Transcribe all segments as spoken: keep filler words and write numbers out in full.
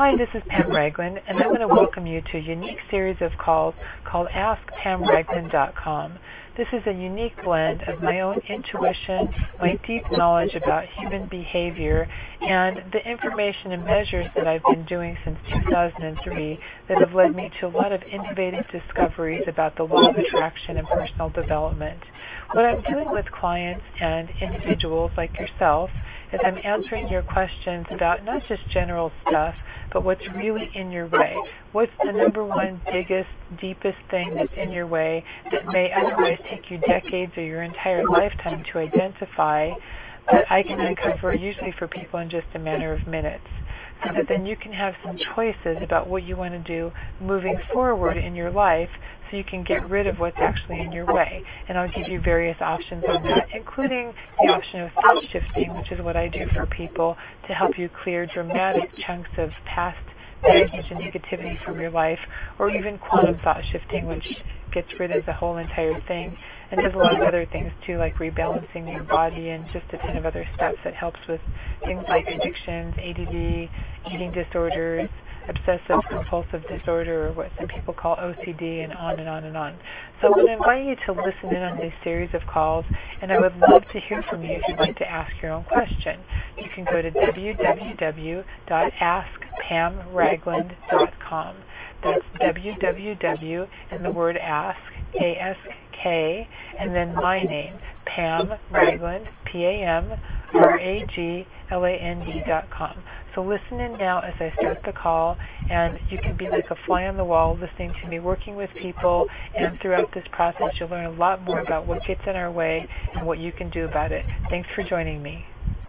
Hi, this is Pam Ragland, and I want to welcome you to a unique series of calls called ask pam ragland dot com. This is a unique blend of my own intuition, my deep knowledge about human behavior, and the information and measures that I've been doing since two thousand three that have led me to a lot of innovative discoveries about the law of attraction and personal development. What I'm doing with clients and individuals like yourself is I'm answering your questions about not just general stuff, but what's really in your way. What's the number one biggest, deepest thing that's in your way that may otherwise take you decades or your entire lifetime to identify, that I can uncover usually for people in just a matter of minutes, so that then you can have some choices about what you want to do moving forward in your life, so you can get rid of what's actually in your way. And I'll give you various options on that, including the option of thought shifting, which is what I do for people to help you clear dramatic chunks of past baggage and negativity from your life, or even quantum thought shifting, which gets rid of the whole entire thing and does a lot of other things too, like rebalancing your body and just a ton of other steps that helps with things like addictions, A D D, eating disorders, obsessive compulsive disorder, or what some people call O C D, and on and on and on. So I want to invite you to listen in on this series of calls, and I would love to hear from you if you'd like to ask your own question. You can go to w w w dot ask pam ragland dot com. That's w w w and the word ask, A S K, and then my name, Pam Ragland, P A M R A G L A N D dot com. So listen in now as I start the call, and you can be like a fly on the wall listening to me, working with people, and throughout this process you'll learn a lot more about what gets in our way and what you can do about it. Thanks for joining me.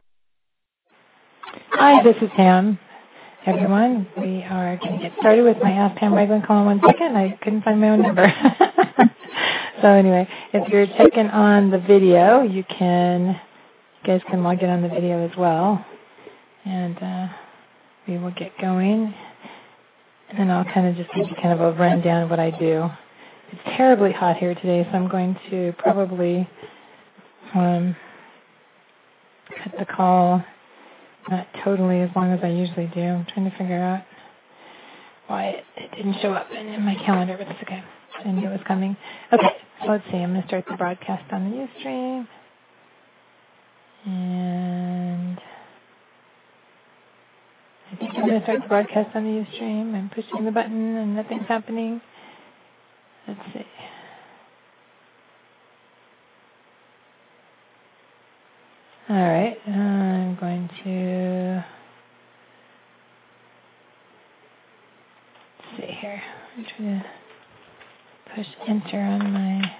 Hi, this is Pam. Everyone, we are going to get started with my Ask Pam Ragland call in one second. I couldn't find my own number. So anyway, if you're checking on the video, you can, you guys can log in on the video as well. And uh, we will get going. And then I'll kind of just give you kind of a rundown of what I do. It's terribly hot here today, so I'm going to probably um, cut the call not totally as long as I usually do. I'm trying to figure out why it, it didn't show up in, in my calendar, but it's okay. I knew it was coming. Okay, so let's see. I'm going to start the broadcast on the Ustream. And I think I'm going to start the broadcast on the Ustream. I'm pushing the button and nothing's happening. Let's see. All right, I'm going to let's see here. I'm trying to push enter on my.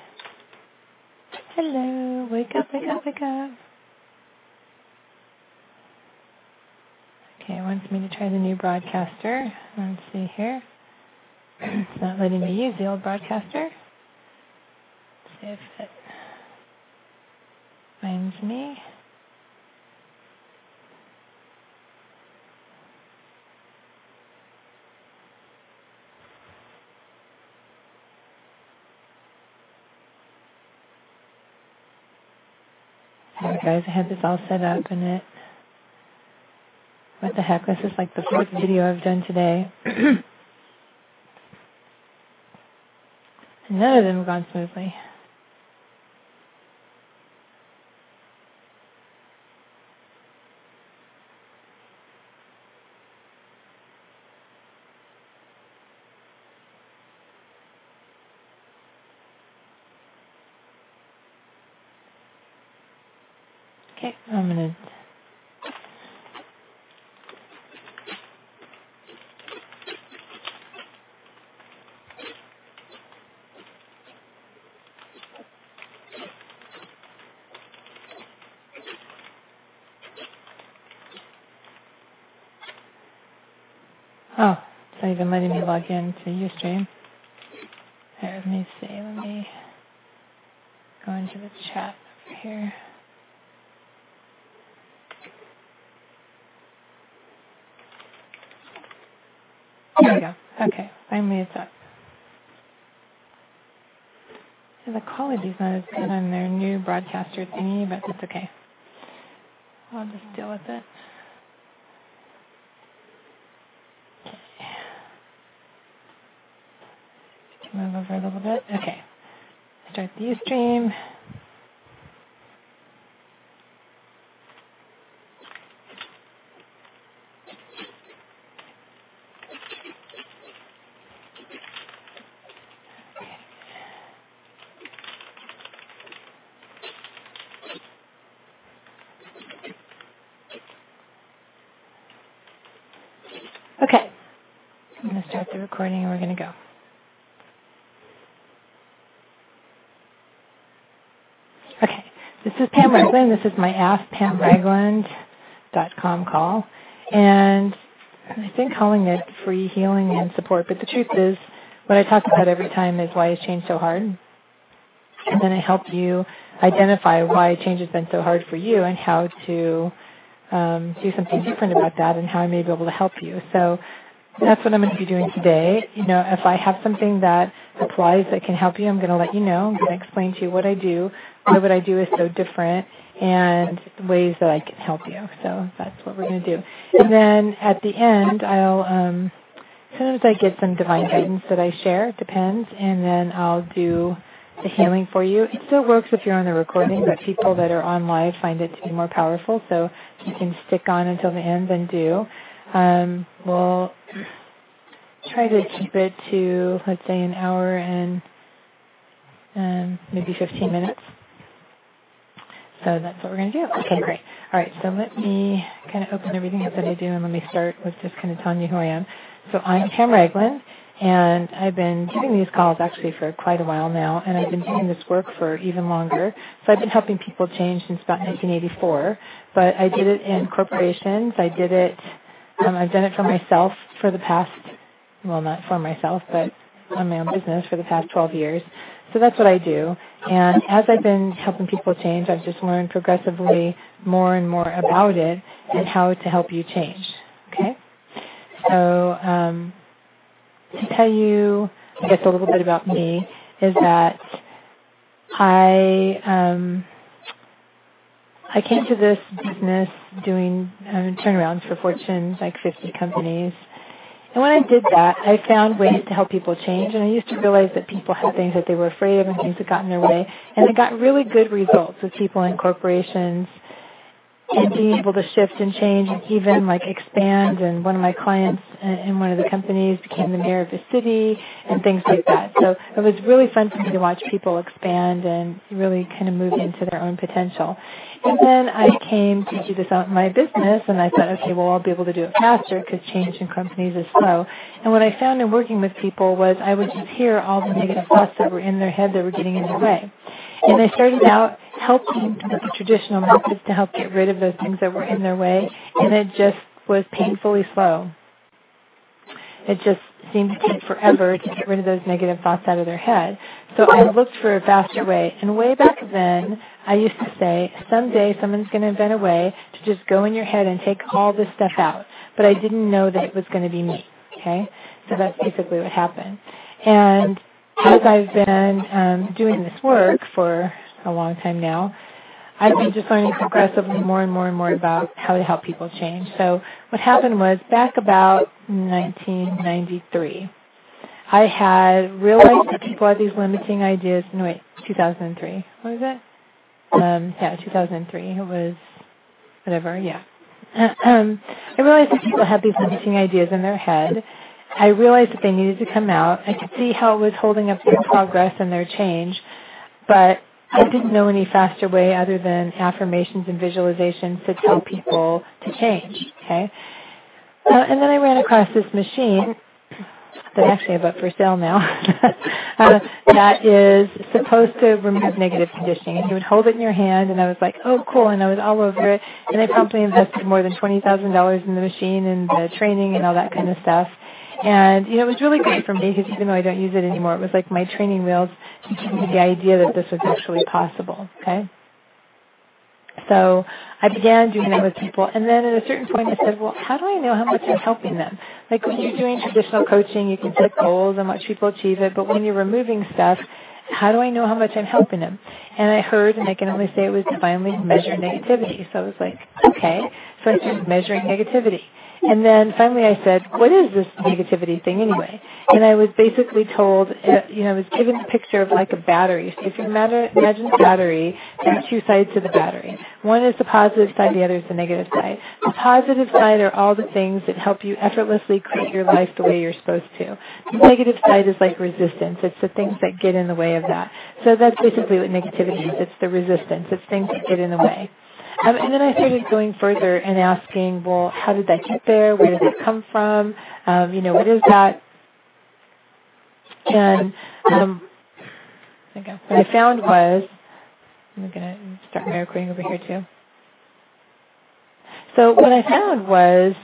Hello, wake up, wake up, wake up. Okay, it wants me to try the new broadcaster. Let's see here. It's not letting me use the old broadcaster. Let's see if it finds me. Alright guys, I had this all set up and it, what the heck, this is like the fourth video I've done today. And none of them have gone smoothly. Okay, I'm going to Oh, it's not even letting me log in to Ustream. Here, let me see. Let me go into the chat over here. There we go. Okay, finally it's up. Yeah, the quality's not as good on their new broadcaster thingy, but that's okay. I'll just deal with it. move over a little bit. Okay. Start the Ustream. Okay. I'm going to start the recording and we're going to go. Okay. This is Pam Ragland. This is my ask pam ragland dot com call. And I've been calling it free healing and support, but the truth is what I talk about every time is why is change so hard. And then I help you identify why change has been so hard for you and how to Um, do something different about that and how I may be able to help you. So that's what I'm going to be doing today. You know, if I have something that applies that can help you, I'm going to let you know. I'm going to explain to you what I do, why what I do is so different, and ways that I can help you. So that's what we're going to do. And then at the end, I'll um, sometimes I get some divine guidance that I share. It depends. And then I'll do the healing for you. It still works if you're on the recording, but people that are on live find it to be more powerful, so you can stick on until the end, then do. Um, we'll try to keep it to, let's say, an hour and um, maybe fifteen minutes. So that's what we're going to do. Okay, great. All right, so let me kind of open everything up that I do, and let me start with just kind of telling you who I am. So I'm Pam Ragland. And I've been doing these calls actually for quite a while now, and I've been doing this work for even longer. So I've been helping people change since about nineteen eighty-four, but I did it in corporations. I did it, um, I've done it for myself for the past, well, not for myself, but on my own business for the past twelve years. So that's what I do. And as I've been helping people change, I've just learned progressively more and more about it and how to help you change. Okay? So, um, to tell you, I guess, a little bit about me is that I um, I came to this business doing um, turnarounds for Fortune like fifty companies. And when I did that, I found ways to help people change. And I used to realize that people had things that they were afraid of and things that got in their way. And I got really good results with people in corporations and being able to shift and change and even like expand. And one of my clients in one of the companies became the mayor of the city and things like that. So it was really fun for me to watch people expand and really kind of move into their own potential. And then I came to do this out in my business, and I thought, okay, well, I'll be able to do it faster because change in companies is slow. And what I found in working with people was I would just hear all the negative thoughts that were in their head that were getting in their way. And I started out helping with the traditional methods to help get rid of those things that were in their way, and it just was painfully slow. It just seemed to take forever to get rid of those negative thoughts out of their head. So I looked for a faster way. And way back then, I used to say, someday someone's going to invent a way to just go in your head and take all this stuff out. But I didn't know that it was going to be me. Okay? So that's basically what happened. And as I've been um, doing this work for a long time now, I've been just learning progressively more and more and more about how to help people change. So what happened was back about nineteen ninety-three, I had realized that people had these limiting ideas. No, wait, two thousand three. What was it? Um, yeah, two thousand three. It was whatever, yeah. Um, I realized that people had these limiting ideas in their head. I realized that they needed to come out. I could see how it was holding up their progress and their change, but I didn't know any faster way other than affirmations and visualizations to tell people to change, okay? Uh, and then I ran across this machine that I actually have up for sale now uh, that is supposed to remove negative conditioning. And you would hold it in your hand, and I was like, oh, cool, and I was all over it. And I promptly invested more than twenty thousand dollars in the machine and the training and all that kind of stuff. And, you know, it was really great for me because even though I don't use it anymore, it was like my training wheels to give me the idea that this was actually possible, okay? So I began doing that with people. And then at a certain point I said, well, how do I know how much I'm helping them? Like when you're doing traditional coaching, you can set goals and watch people achieve it. But when you're removing stuff, how do I know how much I'm helping them? And I heard, and I can only say it was divinely measured negativity. So I was like, okay. So I started measuring negativity. And then finally I said, what is this negativity thing anyway? And I was basically told, uh, you know, I was given a picture of like a battery. So if you imagine, imagine a battery, there are two sides to the battery. One is the positive side, the other is the negative side. The positive side are all the things that help you effortlessly create your life the way you're supposed to. The negative side is like resistance. It's the things that get in the way of that. So that's basically what negativity is. It's the resistance. It's things that get in the way. Um, and then I started going further and asking, well, how did that get there? Where did it come from? Um, you know, what is that? And um, okay, what I found was, I'm going to start my recording over here too. So what I found was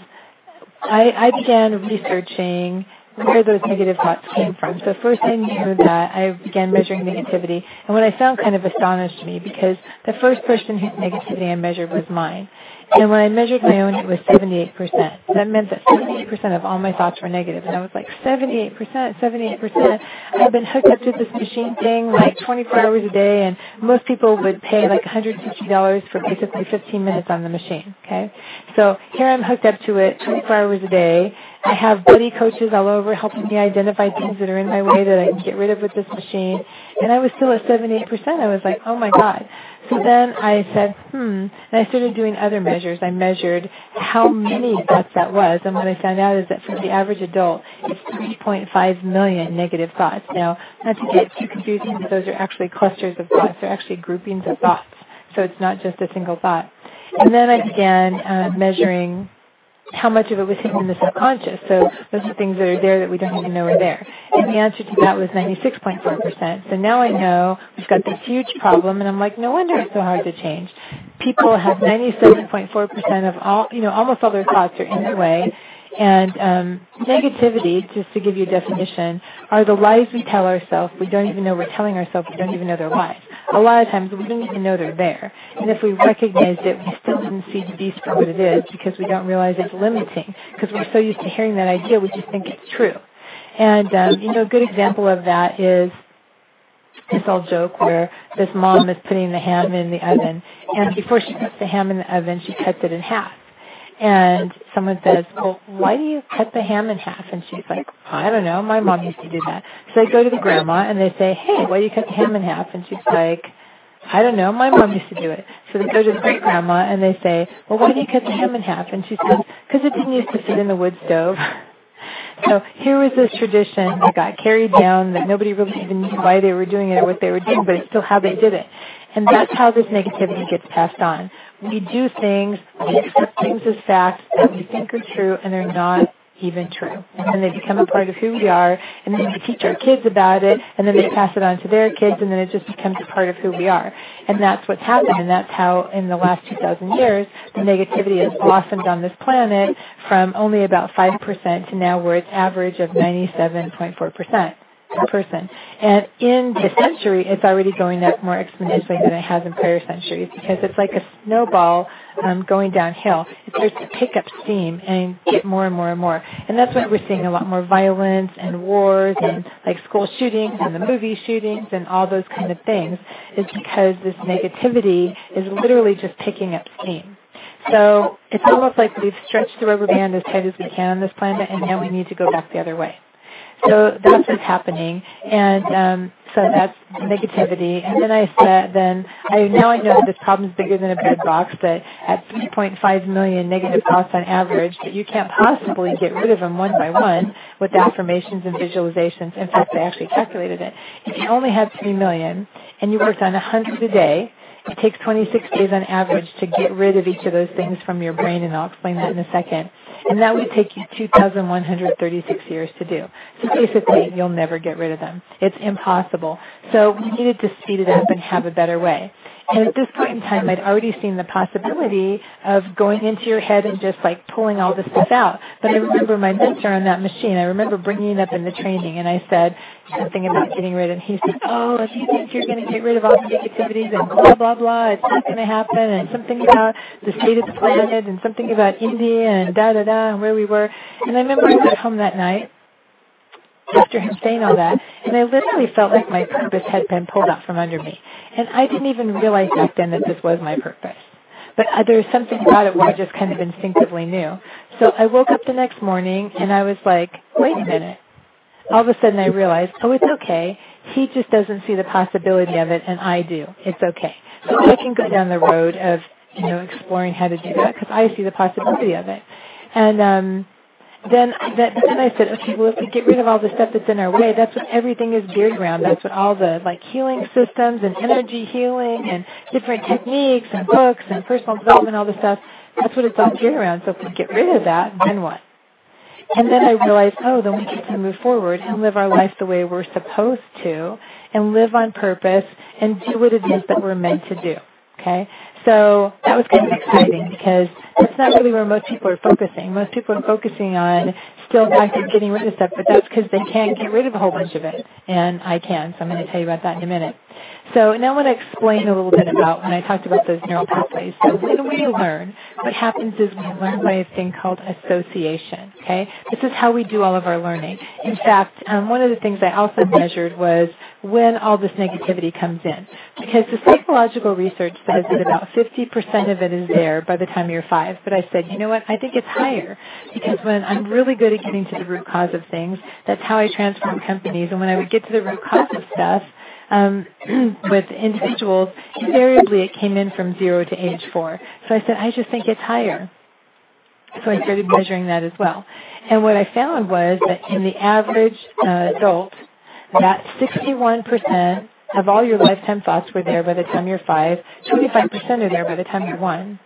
I, I began researching where those negative thoughts came from. So first I knew that I began measuring negativity, and what I found kind of astonished me because the first person whose negativity I measured was mine. And when I measured my own, it was seventy-eight percent. That meant that seventy-eight percent of all my thoughts were negative. And I was like, seventy-eight percent, seventy-eight percent. I've been hooked up to this machine thing like twenty-four hours a day, and most people would pay like one hundred fifty dollars for basically fifteen minutes on the machine, okay? So here I'm hooked up to it twenty-four hours a day. I have buddy coaches all over helping me identify things that are in my way that I can get rid of with this machine. And I was still at seventy-eight percent. I was like, oh my God. So then I said, hmm, and I started doing other measures. I measured how many thoughts that was, and what I found out is that for the average adult, it's three point five million negative thoughts. Now, not to get too confusing, but those are actually clusters of thoughts. They're actually groupings of thoughts. So it's not just a single thought. And then I began uh, measuring how much of it was hidden in the subconscious. So those are things that are there that we don't even know are there. And the answer to that was ninety-six point four percent. So now I know we've got this huge problem, and I'm like, no wonder it's so hard to change. People have ninety-seven point four percent of all, you know, almost all their thoughts are in their way. And um, negativity, just to give you a definition, are the lies we tell ourselves. We don't even know we're telling ourselves. We don't even know they're lies. A lot of times we don't even know they're there. And if we recognized it, we still didn't see the beast for what it is because we don't realize it's limiting. Because we're so used to hearing that idea, we just think it's true. And, um, you know, a good example of that is this old joke where this mom is putting the ham in the oven. And before she puts the ham in the oven, she cuts it in half. And someone says, well, why do you cut the ham in half? And she's like, I don't know. My mom used to do that. So they go to the grandma and they say, hey, why do you cut the ham in half? And she's like, I don't know. My mom used to do it. So they go to the great grandma and they say, well, why do you cut the ham in half? And she says, because it didn't used to fit in the wood stove. So here was this tradition that got carried down that nobody really even knew why they were doing it or what they were doing, but it's still how they did it. And that's how this negativity gets passed on. We do things, we accept things as facts that we think are true, and they're not even true. And then they become a part of who we are, and then we teach our kids about it, and then they pass it on to their kids, and then it just becomes a part of who we are. And that's what's happened, and that's how in the last two thousand years, the negativity has blossomed on this planet from only about five percent to now where it's average of ninety-seven point four percent. Per person. And in this century, it's already going up more exponentially than it has in prior centuries because it's like a snowball um, going downhill. It starts to pick up steam and get more and more and more. And that's why we're seeing a lot more violence and wars and like school shootings and the movie shootings and all those kind of things is because this negativity is literally just picking up steam. So it's almost like we've stretched the rubber band as tight as we can on this planet, and now we need to go back the other way. So that's what's happening, and um, so that's negativity. And then I said, then I now I know that this problem is bigger than a bread box. That at three point five million negative thoughts on average, that you can't possibly get rid of them one by one with affirmations and visualizations. In fact, I actually calculated it. If you only had three million and you worked on a hundred a day, it takes twenty-six days on average to get rid of each of those things from your brain, and I'll explain that in a second. And that would take you two thousand one hundred thirty-six years to do. So basically, you'll never get rid of them. It's impossible. So we needed to speed it up and have a better way. And at this point in time, I'd already seen the possibility of going into your head and just like pulling all this stuff out. But I remember my mentor on that machine, I remember bringing it up in the training, and I said something about getting rid of it. And he said, oh, if you think you're going to get rid of all the negativities and blah, blah, blah, it's not going to happen, and something about the state of the planet and something about India and da-da-da and where we were. And I remember I got home that night after him saying all that, and I literally felt like my purpose had been pulled out from under me. And I didn't even realize back then that this was my purpose. but uh, there was something about it where I just kind of instinctively knew. So I woke up the next morning, and I was like, wait a minute. All of a sudden I realized, oh, it's okay. He just doesn't see the possibility of it, and I do. It's okay. So I can go down the road of, you know, exploring how to do that because I see the possibility of it. And um, then, that, then I said, okay, well, if we get rid of all the stuff that's in our way, that's what everything is geared around. That's what all the, like, healing systems and energy healing and different techniques and books and personal development, all the stuff, that's what it's all geared around. So if we get rid of that, then what? And then I realized, oh, then we get to move forward and live our life the way we're supposed to and live on purpose and do what it is that we're meant to do, okay? So that was kind of exciting because that's not really where most people are focusing. Most people are focusing on still back to getting rid of stuff, but that's because they can't get rid of a whole bunch of it, and I can, so I'm going to tell you about that in a minute. So now I want to explain a little bit about when I talked about those neural pathways. So when we learn, what happens is we learn by a thing called association, okay? This is how we do all of our learning. In fact, um, one of the things I also measured was when all this negativity comes in. Because the psychological research says that about fifty percent of it is there by the time you're five. But I said, you know what, I think it's higher. Because when I'm really good at getting to the root cause of things, that's how I transform companies. And when I would get to the root cause of stuff, Um, with individuals, invariably it came in from zero to age four. So I said, I just think it's higher. So I started measuring that as well. And what I found was that in the average uh, adult, that sixty-one percent of all your lifetime thoughts were there by the time you're five, twenty-five percent are there by the time you're one.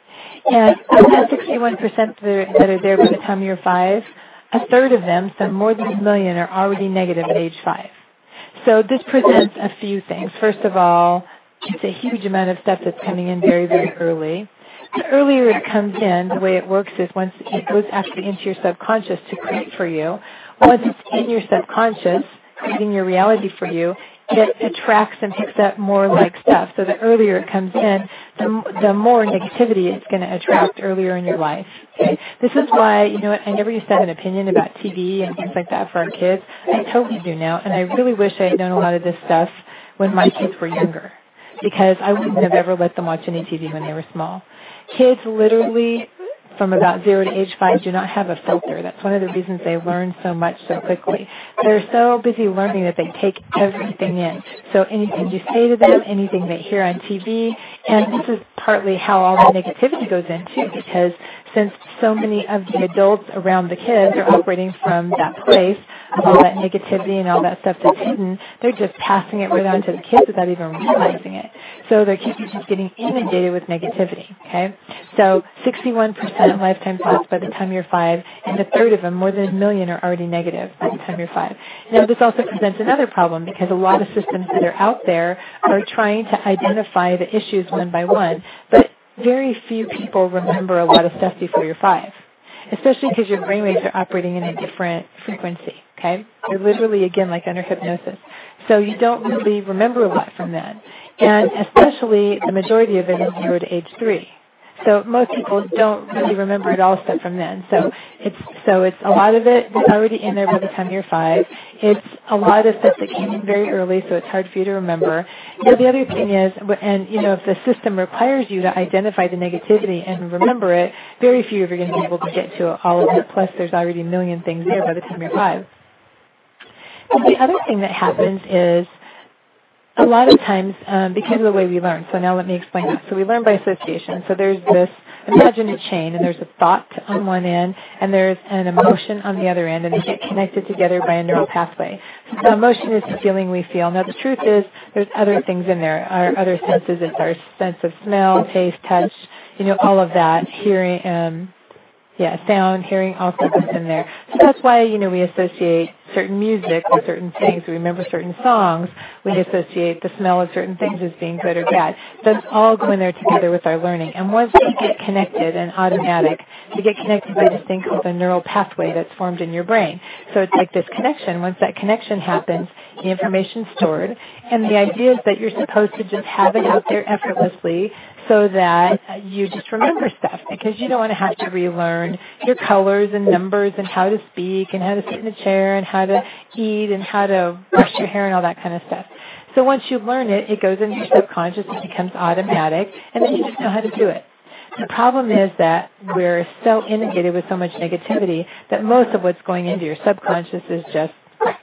And of that sixty-one percent that are there by the time you're five, a third of them, so more than a million, are already negative at age five. So this presents a few things. First of all, it's a huge amount of stuff that's coming in very, very early. The earlier it comes in, the way it works is once it goes actually into your subconscious to create for you, once it's in your subconscious, creating your reality for you, it attracts and picks up more like stuff. So the earlier it comes in, the, the more negativity it's going to attract earlier in your life. Okay? This is why, you know what, I never used to have an opinion about T V and things like that for our kids. I totally do now, and I really wish I had known a lot of this stuff when my kids were younger, because I wouldn't have ever let them watch any T V when they were small. Kids literally, from about zero to age five, do not have a filter. That's one of the reasons they learn so much so quickly. They're so busy learning that they take everything in. So anything you say to them, anything they hear on T V, and this is partly how all the negativity goes in too, because since so many of the adults around the kids are operating from that place of all that negativity and all that stuff that's hidden, they're just passing it right on to the kids without even realizing it. So their kids are just getting inundated with negativity, okay? So sixty-one percent lifetime thoughts by the time you're five, and a third of them, more than a million, are already negative by the time you're five. Now, this also presents another problem because a lot of systems that are out there are trying to identify the issues one by one, but very few people remember a lot of stuff before you're five, especially because your brainwaves are operating in a different frequency, okay? They're literally, again, like under hypnosis. So you don't really remember a lot from that. And especially the majority of it is zero to age three. So most people don't really remember it all stuff from then. So it's so it's a lot of it that's already in there by the time you're five. It's a lot of stuff that came in very early, so it's hard for you to remember. Now the other thing is, and you know, if the system requires you to identify the negativity and remember it, very few of you are going to be able to get to all of it. Plus, there's already a million things there by the time you're five. And the other thing that happens is, a lot of times, um, because of the way we learn, so now let me explain that. So we learn by association. So there's this, imagine a chain, and there's a thought on one end, and there's an emotion on the other end, and they get connected together by a neural pathway. So the emotion is the feeling we feel. Now the truth is, there's other things in there, our other senses. It's our sense of smell, taste, touch, you know, all of that, hearing, um, yeah, sound, hearing, also goes in there. So that's why, you know, we associate certain music with certain things. We remember certain songs. We associate the smell of certain things as being good or bad. That's all going there together with our learning. And once they get connected and automatic, they get connected by this thing called a neural pathway that's formed in your brain. So it's like this connection. Once that connection happens, the information's stored. And the idea is that you're supposed to just have it out there effortlessly so that you just remember stuff, because you don't want to have to relearn your colors and numbers and how to speak and how to sit in a chair and how to eat and how to brush your hair and all that kind of stuff. So once you learn it, it goes into your subconscious, it becomes automatic, and then you just know how to do it. The problem is that we're so inundated with so much negativity that most of what's going into your subconscious is just crap.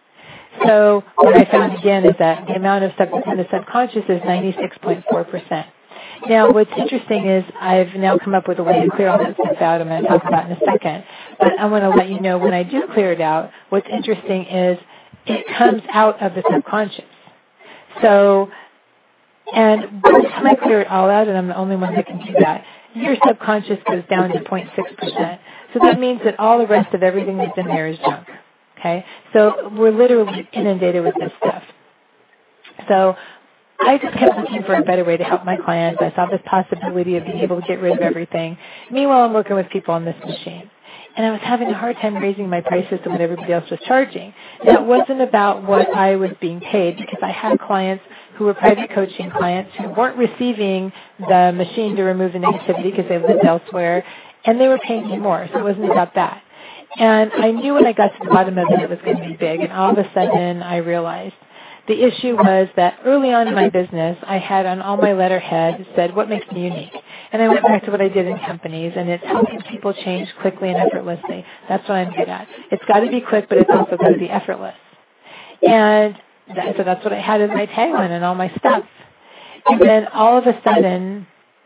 So what I found again is that the amount of stuff that's in the subconscious is ninety-six point four percent. Now, what's interesting is I've now come up with a way to clear all that stuff out. I'm going to talk about in a second. But I want to let you know when I do clear it out, what's interesting is it comes out of the subconscious. So, and by the time I clear it all out, and I'm the only one that can do that, your subconscious goes down to zero point six percent. So that means that all the rest of everything that's in there is junk. Okay? So we're literally inundated with this stuff. So I just kept looking for a better way to help my clients. I saw this possibility of being able to get rid of everything. Meanwhile, I'm working with people on this machine. And I was having a hard time raising my prices to what everybody else was charging. And it wasn't about what I was being paid, because I had clients who were private coaching clients who weren't receiving the machine to remove the negativity because they lived elsewhere, and they were paying me more. So it wasn't about that. And I knew when I got to the bottom of it, it was going to be big. And all of a sudden, I realized the issue was that early on in my business, I had on all my letterhead said, what makes me unique? And I went back to what I did in companies, and it's helping people change quickly and effortlessly. That's what I'm good at. It's got to be quick, but it's also got to be effortless. And that, so that's what I had as my tagline and all my stuff. And then all of a sudden,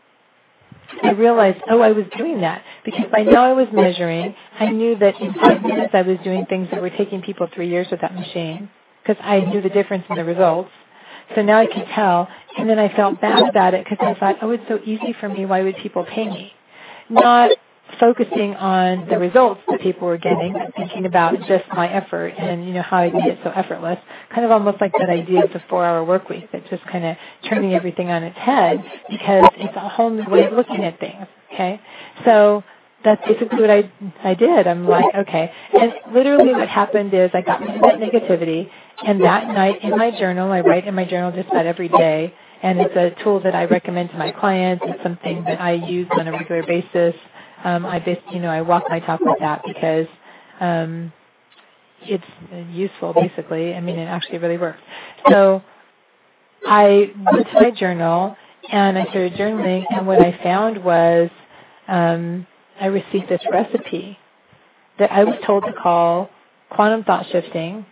I realized, oh, I was doing that. Because by now I was measuring. I knew that in five minutes I was doing things that were taking people three years with that machine, because I knew the difference in the results. So now I could tell. And then I felt bad about it because I thought, oh, it's so easy for me. Why would people pay me? Not focusing on the results that people were getting, but thinking about just my effort and, you know, how I made it so effortless. Kind of almost like that idea of the four-hour work week, that's just kind of turning everything on its head, because it's a whole new way of looking at things, okay? So that's basically what I I did. I'm like, okay. And literally what happened is I got rid of that negativity, and that night in my journal, I write in my journal just about every day, and it's a tool that I recommend to my clients. It's something that I use on a regular basis. Um, I just, you know, I walk my talk with that because um, it's useful, basically. I mean, it actually really works. So I went to my journal, and I started journaling, and what I found was um, I received this recipe that I was told to call quantum thought shifting,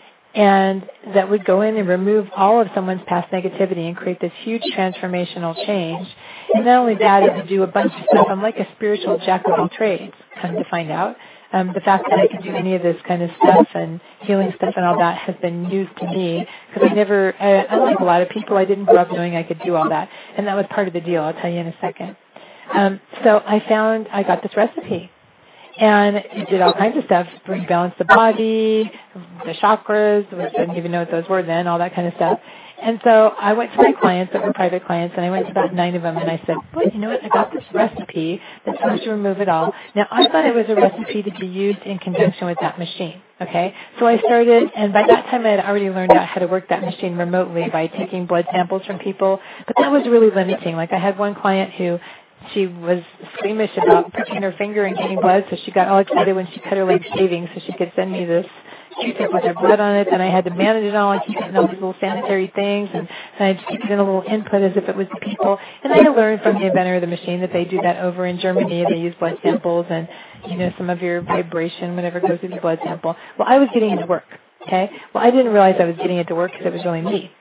and that would go in and remove all of someone's past negativity and create this huge transformational change. And not only that, it would do a bunch of stuff. I'm like a spiritual jack of all trades, come to find out. Um, the fact that I could do any of this kind of stuff and healing stuff and all that has been news to me, because I never, I, unlike a lot of people, I didn't grow up knowing I could do all that. And that was part of the deal. I'll tell you in a second. Um, so I found, I got this recipe. And it did all kinds of stuff, rebalance the body, the chakras, which I didn't even know what those were then, all that kind of stuff. And so I went to my clients that were private clients, and I went to about nine of them, and I said, well, you know what, I got this recipe that's supposed to remove it all. Now, I thought it was a recipe to be used in conjunction with that machine, okay? So I started, and by that time I had already learned out how to work that machine remotely by taking blood samples from people, but that was really limiting. Like I had one client who, she was squeamish about pricking her finger and getting blood, so she got all excited when she cut her leg shaving so she could send me this Q-tip with her blood on it, and I had to manage it all and keep it in all these little sanitary things, and, and I just keep it in a little input as if it was the people. And I learned from the inventor of the machine that they do that over in Germany. They use blood samples and, you know, some of your vibration, whatever goes with your blood sample. Well, I was getting it to work, okay? Well, I didn't realize I was getting it to work because it was really me.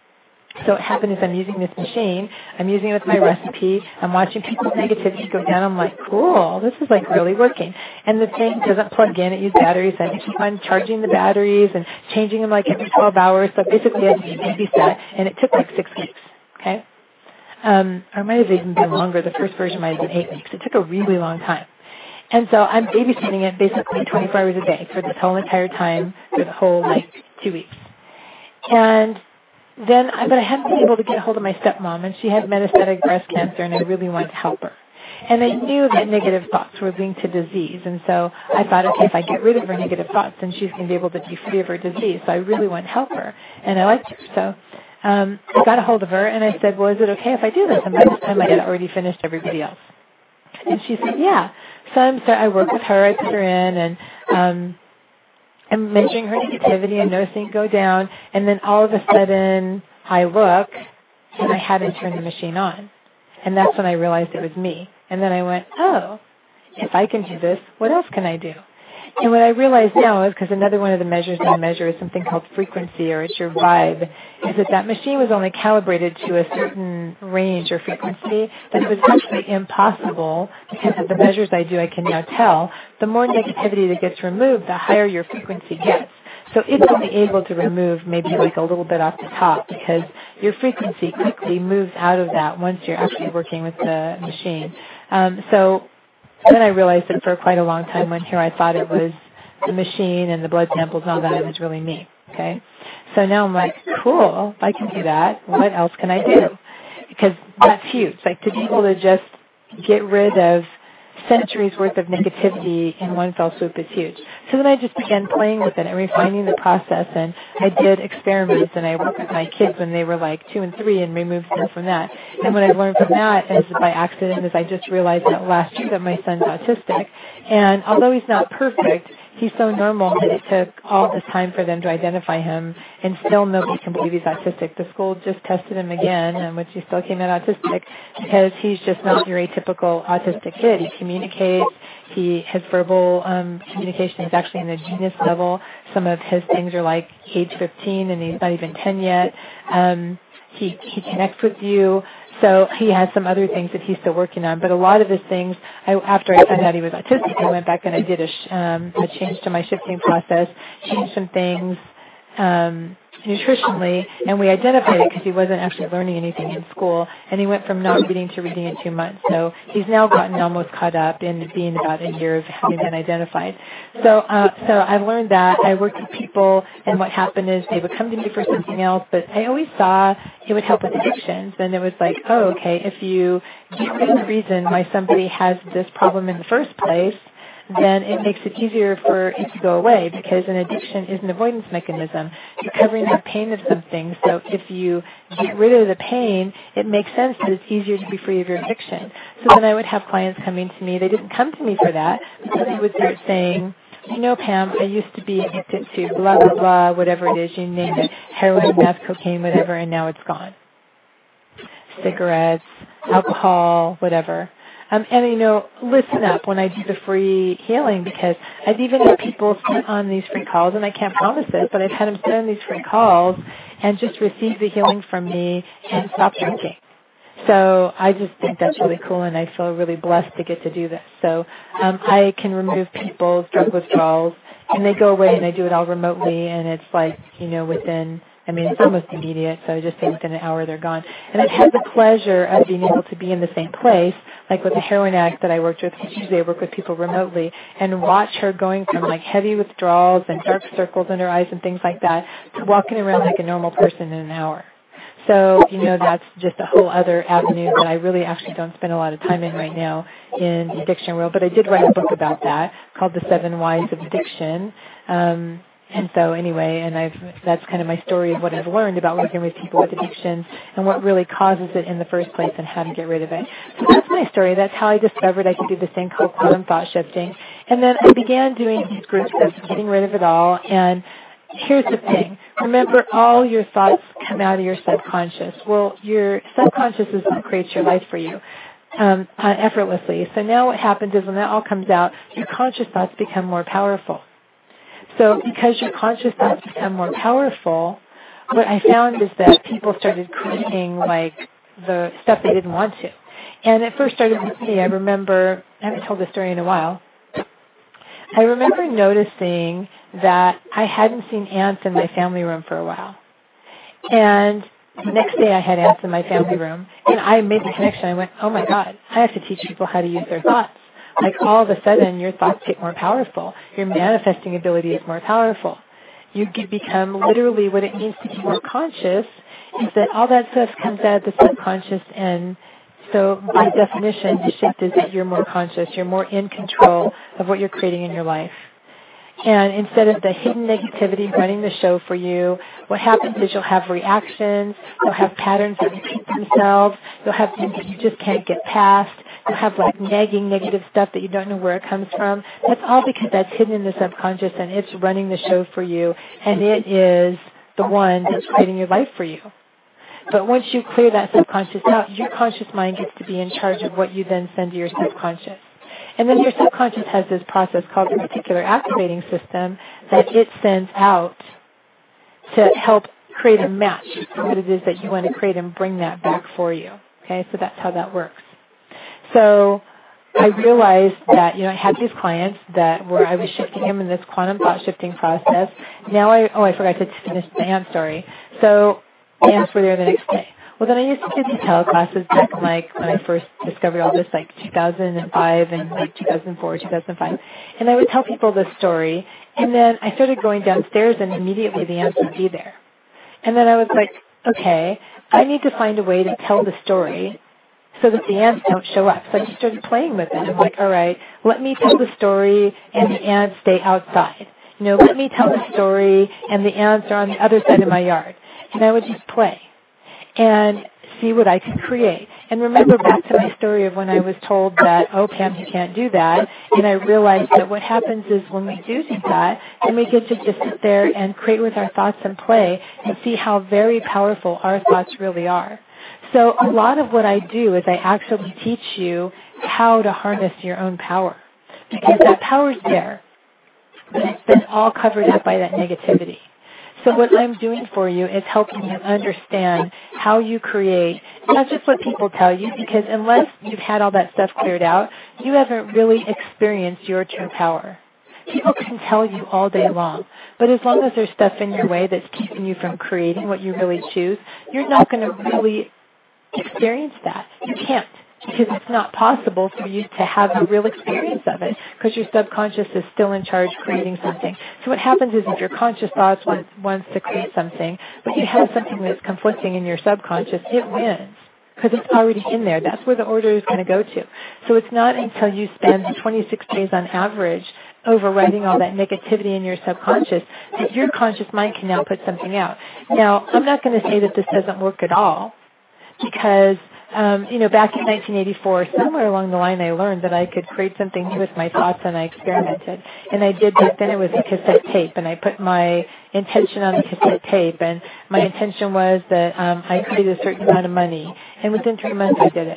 So what happened is I'm using this machine, I'm using it with my recipe, I'm watching people's negativity go down, I'm like, cool, this is like really working. And the thing doesn't plug in, it uses batteries, I have to keep on charging the batteries and changing them like every twelve hours, so basically I had to be babysat, and it took like six weeks, okay? Um, or it might have even been longer, the first version might have been eight weeks, it took a really long time. And so I'm babysitting it basically twenty-four hours a day for this whole entire time, for the whole like two weeks. And Then, but I hadn't been able to get a hold of my stepmom, and she had metastatic breast cancer, and I really wanted to help her. And I knew that negative thoughts were linked to disease, and so I thought, okay, if I get rid of her negative thoughts, then she's going to be able to be free of her disease. So I really want to help her, and I liked her. So um, I got a hold of her, and I said, well, is it okay if I do this? And by this time, I had already finished everybody else. And she said, yeah. So I'm, so I worked with her, I put her in, and um, I'm measuring her negativity and noticing it go down, and then all of a sudden I look, and I hadn't turned the machine on. And that's when I realized it was me. And then I went, oh, if I can do this, what else can I do? And what I realize now is, because another one of the measures I measure is something called frequency, or it's your vibe, is that that machine was only calibrated to a certain range or frequency, that it was actually impossible, because of the measures I do, I can now tell, the more negativity that gets removed, the higher your frequency gets. So it's only able to remove maybe like a little bit off the top, because your frequency quickly moves out of that once you're actually working with the machine. Um, so then I realized that for quite a long time when here I thought it was the machine and the blood samples and all that, it was really me. Okay, so now I'm like, cool, if I can do that, what else can I do? Because that's huge. Like, to be able to just get rid of centuries worth of negativity in one fell swoop is huge. So then I just began playing with it and refining the process, and I did experiments, and I worked with my kids when they were like two and three and removed them from that. And what I learned from that is by accident is I just realized that last year that my son's autistic, and although he's not perfect, he's so normal that it took all this time for them to identify him, and still nobody can believe he's autistic. The school just tested him again, and which he still came out autistic, because he's just not your atypical autistic kid. He communicates. He has verbal um, communication. He's actually in the genius level. Some of his things are like age fifteen, and he's not even ten yet. Um, he he connects with you. So he has some other things that he's still working on. But a lot of his things, I, after I found out he was autistic, I went back and I did a, sh- um, a change to my shifting process, changed some things um, nutritionally, and we identified it because he wasn't actually learning anything in school. And he went from not reading to reading in two months. So he's now gotten almost caught up in being about a year of having been identified. So uh, so I learned that. I worked with people, and what happened is they would come to me for something else, but I always saw it would help with addictions. And it was like, oh, okay, if you get rid of the reason why somebody has this problem in the first place, then it makes it easier for it to go away, because an addiction is an avoidance mechanism. You're covering the pain of something. So if you get rid of the pain, it makes sense that it's easier to be free of your addiction. So then I would have clients coming to me. They didn't come to me for that, but they would start saying, you know, Pam, I used to be addicted to blah, blah, blah, whatever it is, you name it, heroin, meth, cocaine, whatever, and now it's gone. Cigarettes, alcohol, whatever. Um, and, you know, listen up when I do the free healing, because I've even had people sit on these free calls, and I can't promise this, but I've had them sit on these free calls and just receive the healing from me and stop drinking. So I just think that's really cool, and I feel really blessed to get to do this. So um, I can remove people's drug withdrawals, and they go away, and I do it all remotely, and it's like, you know, within... I mean, it's almost immediate, so just say within an hour they're gone. And I've had the pleasure of being able to be in the same place, like with the heroin addict that I worked with, because usually I work with people remotely, and watch her going from like heavy withdrawals and dark circles in her eyes and things like that to walking around like a normal person in an hour. So, you know, that's just a whole other avenue that I really actually don't spend a lot of time in right now in the addiction world. But I did write a book about that called The Seven Whys of Addiction. Um, And so anyway, and I've that's kind of my story of what I've learned about working with people with addictions and what really causes it in the first place and how to get rid of it. So that's my story. That's how I discovered I could do this thing called quantum thought shifting. And then I began doing these groups of getting rid of it all. And here's the thing. Remember, all your thoughts come out of your subconscious. Well, your subconscious is what creates your life for you. Um, uh, effortlessly. So now what happens is when that all comes out, your conscious thoughts become more powerful. So because your conscious thoughts become more powerful, what I found is that people started creating like the stuff they didn't want to. And it first started with me. I remember, I haven't told this story in a while. I remember noticing that I hadn't seen ants in my family room for a while. And the next day I had ants in my family room. And I made the connection. I went, oh my God, I have to teach people how to use their thoughts. Like all of a sudden, your thoughts get more powerful. Your manifesting ability is more powerful. You become literally what it means to be more conscious is that all that stuff comes out of the subconscious, and so by definition, the shift is that you're more conscious. You're more in control of what you're creating in your life. And instead of the hidden negativity running the show for you, what happens is you'll have reactions, you'll have patterns that repeat themselves, you'll have things that you just can't get past, you'll have like nagging negative stuff that you don't know where it comes from. That's all because that's hidden in the subconscious, and it's running the show for you, and it is the one that's creating your life for you. But once you clear that subconscious out, your conscious mind gets to be in charge of what you then send to your subconscious. And then your subconscious has this process called the reticular activating system that it sends out to help create a match for what it is that you want to create and bring that back for you. Okay, so that's how that works. So I realized that, you know, I had these clients that were, I was shifting them in this quantum thought shifting process. Now I, oh, I forgot to finish the ant story. So the ants were there the next day. Well, then I used to do these teleclasses back in, like, when I first discovered all this, like two thousand five and like two thousand four, two thousand five. And I would tell people this story. And then I started going downstairs and immediately the ants would be there. And then I was like, okay, I need to find a way to tell the story so that the ants don't show up. So I just started playing with it. I'm like, all right, let me tell the story and the ants stay outside. You know, let me tell the story and the ants are on the other side of my yard. And I would just play and see what I could create. And remember back to my story of when I was told that, oh, Pam, you can't do that. And I realized that what happens is when we do do that, then we get to just sit there and create with our thoughts and play and see how very powerful our thoughts really are. So a lot of what I do is I actually teach you how to harness your own power, because that power's there, but it's been all covered up by that negativity. So what I'm doing for you is helping you understand how you create, not just what people tell you, because unless you've had all that stuff cleared out, you haven't really experienced your true power. People can tell you all day long, but as long as there's stuff in your way that's keeping you from creating what you really choose, you're not going to really experience that. You can't, because it's not possible for you to have a real experience of it, because your subconscious is still in charge creating something. So what happens is if your conscious thoughts want, wants to create something, but you have something that's conflicting in your subconscious, it wins, because it's already in there. That's where the order is going to go to. So it's not until you spend twenty-six days on average overriding all that negativity in your subconscious that your conscious mind can now put something out. Now, I'm not going to say that this doesn't work at all, because, um, you know, back in nineteen eighty-four, somewhere along the line I learned that I could create something new with my thoughts, and I experimented. And I did back then. It was a cassette tape, and I put my intention on the cassette tape, and my intention was that um, I created a certain amount of money. And within three months, I did it.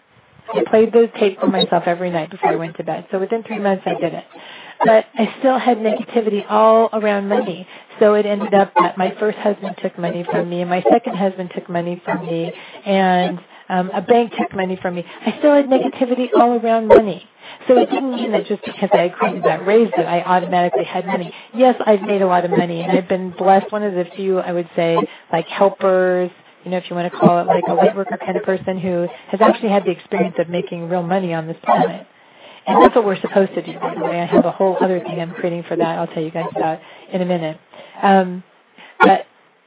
I played the tape for myself every night before I went to bed. So within three months, I did it. But I still had negativity all around money. So it ended up that my first husband took money from me, and my second husband took money from me, and um, a bank took money from me. I still had negativity all around money. So it didn't mean that just because I had created that raise that I automatically had money. Yes, I've made a lot of money, and I've been blessed. One of the few, I would say, like helpers, you know, if you want to call it like a light worker kind of person who has actually had the experience of making real money on this planet. And that's what we're supposed to do, by the way. I have a whole other thing I'm creating for that I'll tell you guys about in a minute. Um, but,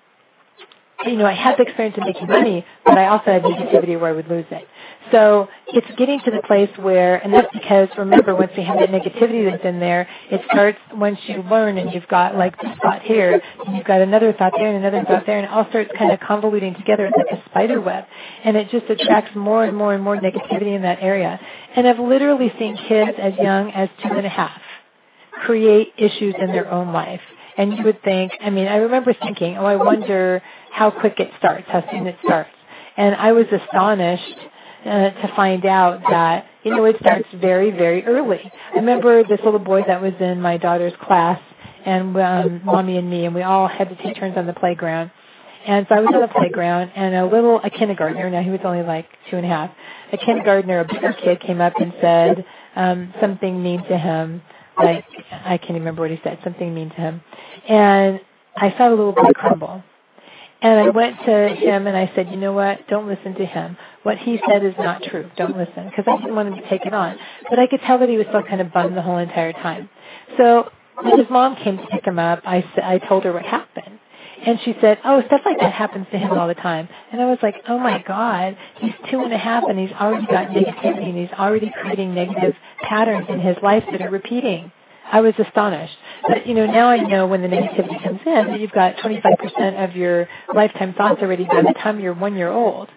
you know, I had the experience of making money, but I also had negativity where I would lose it. So it's getting to the place where, and that's because, remember, once you have that negativity that's in there, it starts, once you learn and you've got like this thought here, and you've got another thought there and another thought there, and it all starts kind of convoluting together. It's like a spider web. And it just attracts more and more and more negativity in that area. And I've literally seen kids as young as two and a half create issues in their own life. And you would think, I mean, I remember thinking, oh, I wonder how quick it starts, how soon it starts. And I was astonished uh, to find out that, you know, it starts very, very early. I remember this little boy that was in my daughter's class, and um, Mommy and me, and we all had to take turns on the playground. And so I was on the playground, and a little, a kindergartner, now he was only like two and a half, a kindergartner, a bigger kid came up and said um, something mean to him. Like, I can't remember what he said, something mean to him. And I felt a little bit crumble. And I went to him and I said, you know what, don't listen to him. What he said is not true. Don't listen. Because I didn't want him to take it on. But I could tell that he was still kind of bummed the whole entire time. So when his mom came to pick him up, I, I told her what happened. And she said, oh, stuff like that happens to him all the time. And I was like, oh, my God, he's two and a half and he's already got negativity and he's already creating negative patterns in his life that are repeating. I was astonished. But, you know, now I know when the negativity comes in that you've got twenty-five percent of your lifetime thoughts already by the time you're one year old.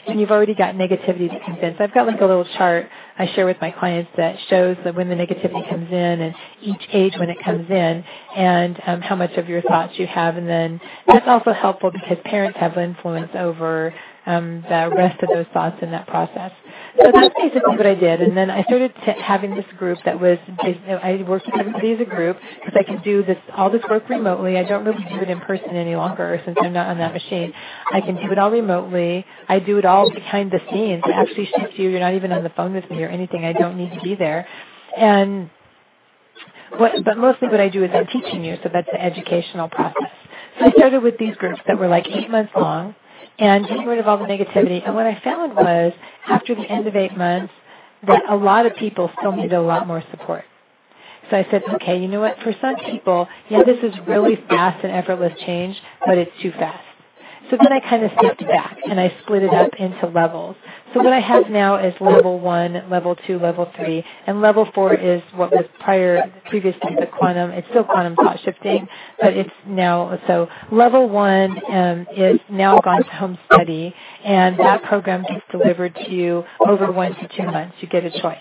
and you've already got negativity that comes in. So I've got like a little chart I share with my clients that shows that when the negativity comes in and each age when it comes in and um, how much of your thoughts you have. And then that's also helpful because parents have influence over um, the rest of those thoughts in that process. So that's basically what I did. And then I started t- having this group that was, I worked with everybody as a group because I can do this all this work remotely. I don't really do it in person any longer since I'm not on that machine. I can do it all remotely. I do it all behind the scenes. I actually shift you. You're not even on the phone with me or anything. I don't need to be there. And what, but mostly what I do is I'm teaching you, so that's the educational process. So I started with these groups that were like eight months long and getting rid of all the negativity. And what I found was after the end of eight months that a lot of people still needed a lot more support. So I said, okay, you know what? For some people, yeah, this is really fast and effortless change, but it's too fast. So then I kind of stepped back and I split it up into levels. So what I have now is level one, level two, level three, and level four is what was prior, previously the quantum. It's still quantum thought shifting, but it's now, so level one um, is now gone to home study, and that program gets delivered to you over one to two months. You get a choice.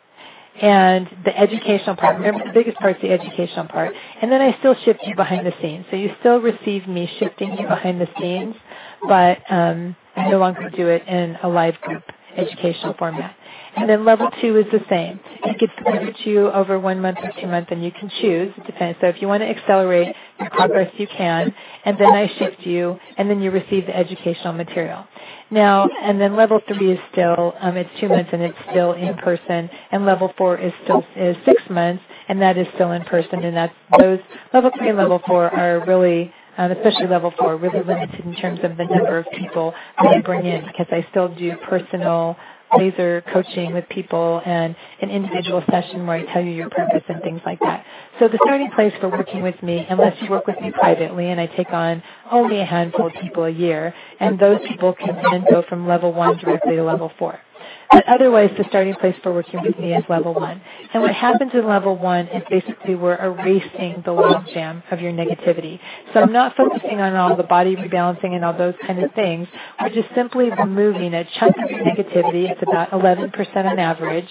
And the educational part, remember the biggest part is the educational part. And then I still shift you behind the scenes. So you still receive me shifting you behind the scenes, but um, I no longer do it in a live group educational format. And then level two is the same. It gets delivered to you over one month or two months, and you can choose. It depends. So if you want to accelerate your progress, you can. And then I shift you, and then you receive the educational material. Now, and then level three is still, um, it's two months, and it's still in person. And level four is still is six months, and that is still in person. And that's those level three and level four are really Um, especially level four, really limited in terms of the number of people that I bring in because I still do personal laser coaching with people and an individual session where I tell you your purpose and things like that. So the starting place for working with me, unless you work with me privately, and I take on only a handful of people a year, and those people can then go from level one directly to level four. But otherwise, the starting place for working with me is level one. And what happens in level one is basically we're erasing the logjam of your negativity. So I'm not focusing on all the body rebalancing and all those kind of things. We're just simply removing a chunk of your negativity. It's about eleven percent on average.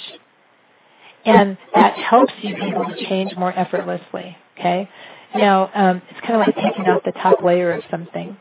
And that helps you be able to change more effortlessly. Okay? Now, um, it's kind of like taking out the top layer of something.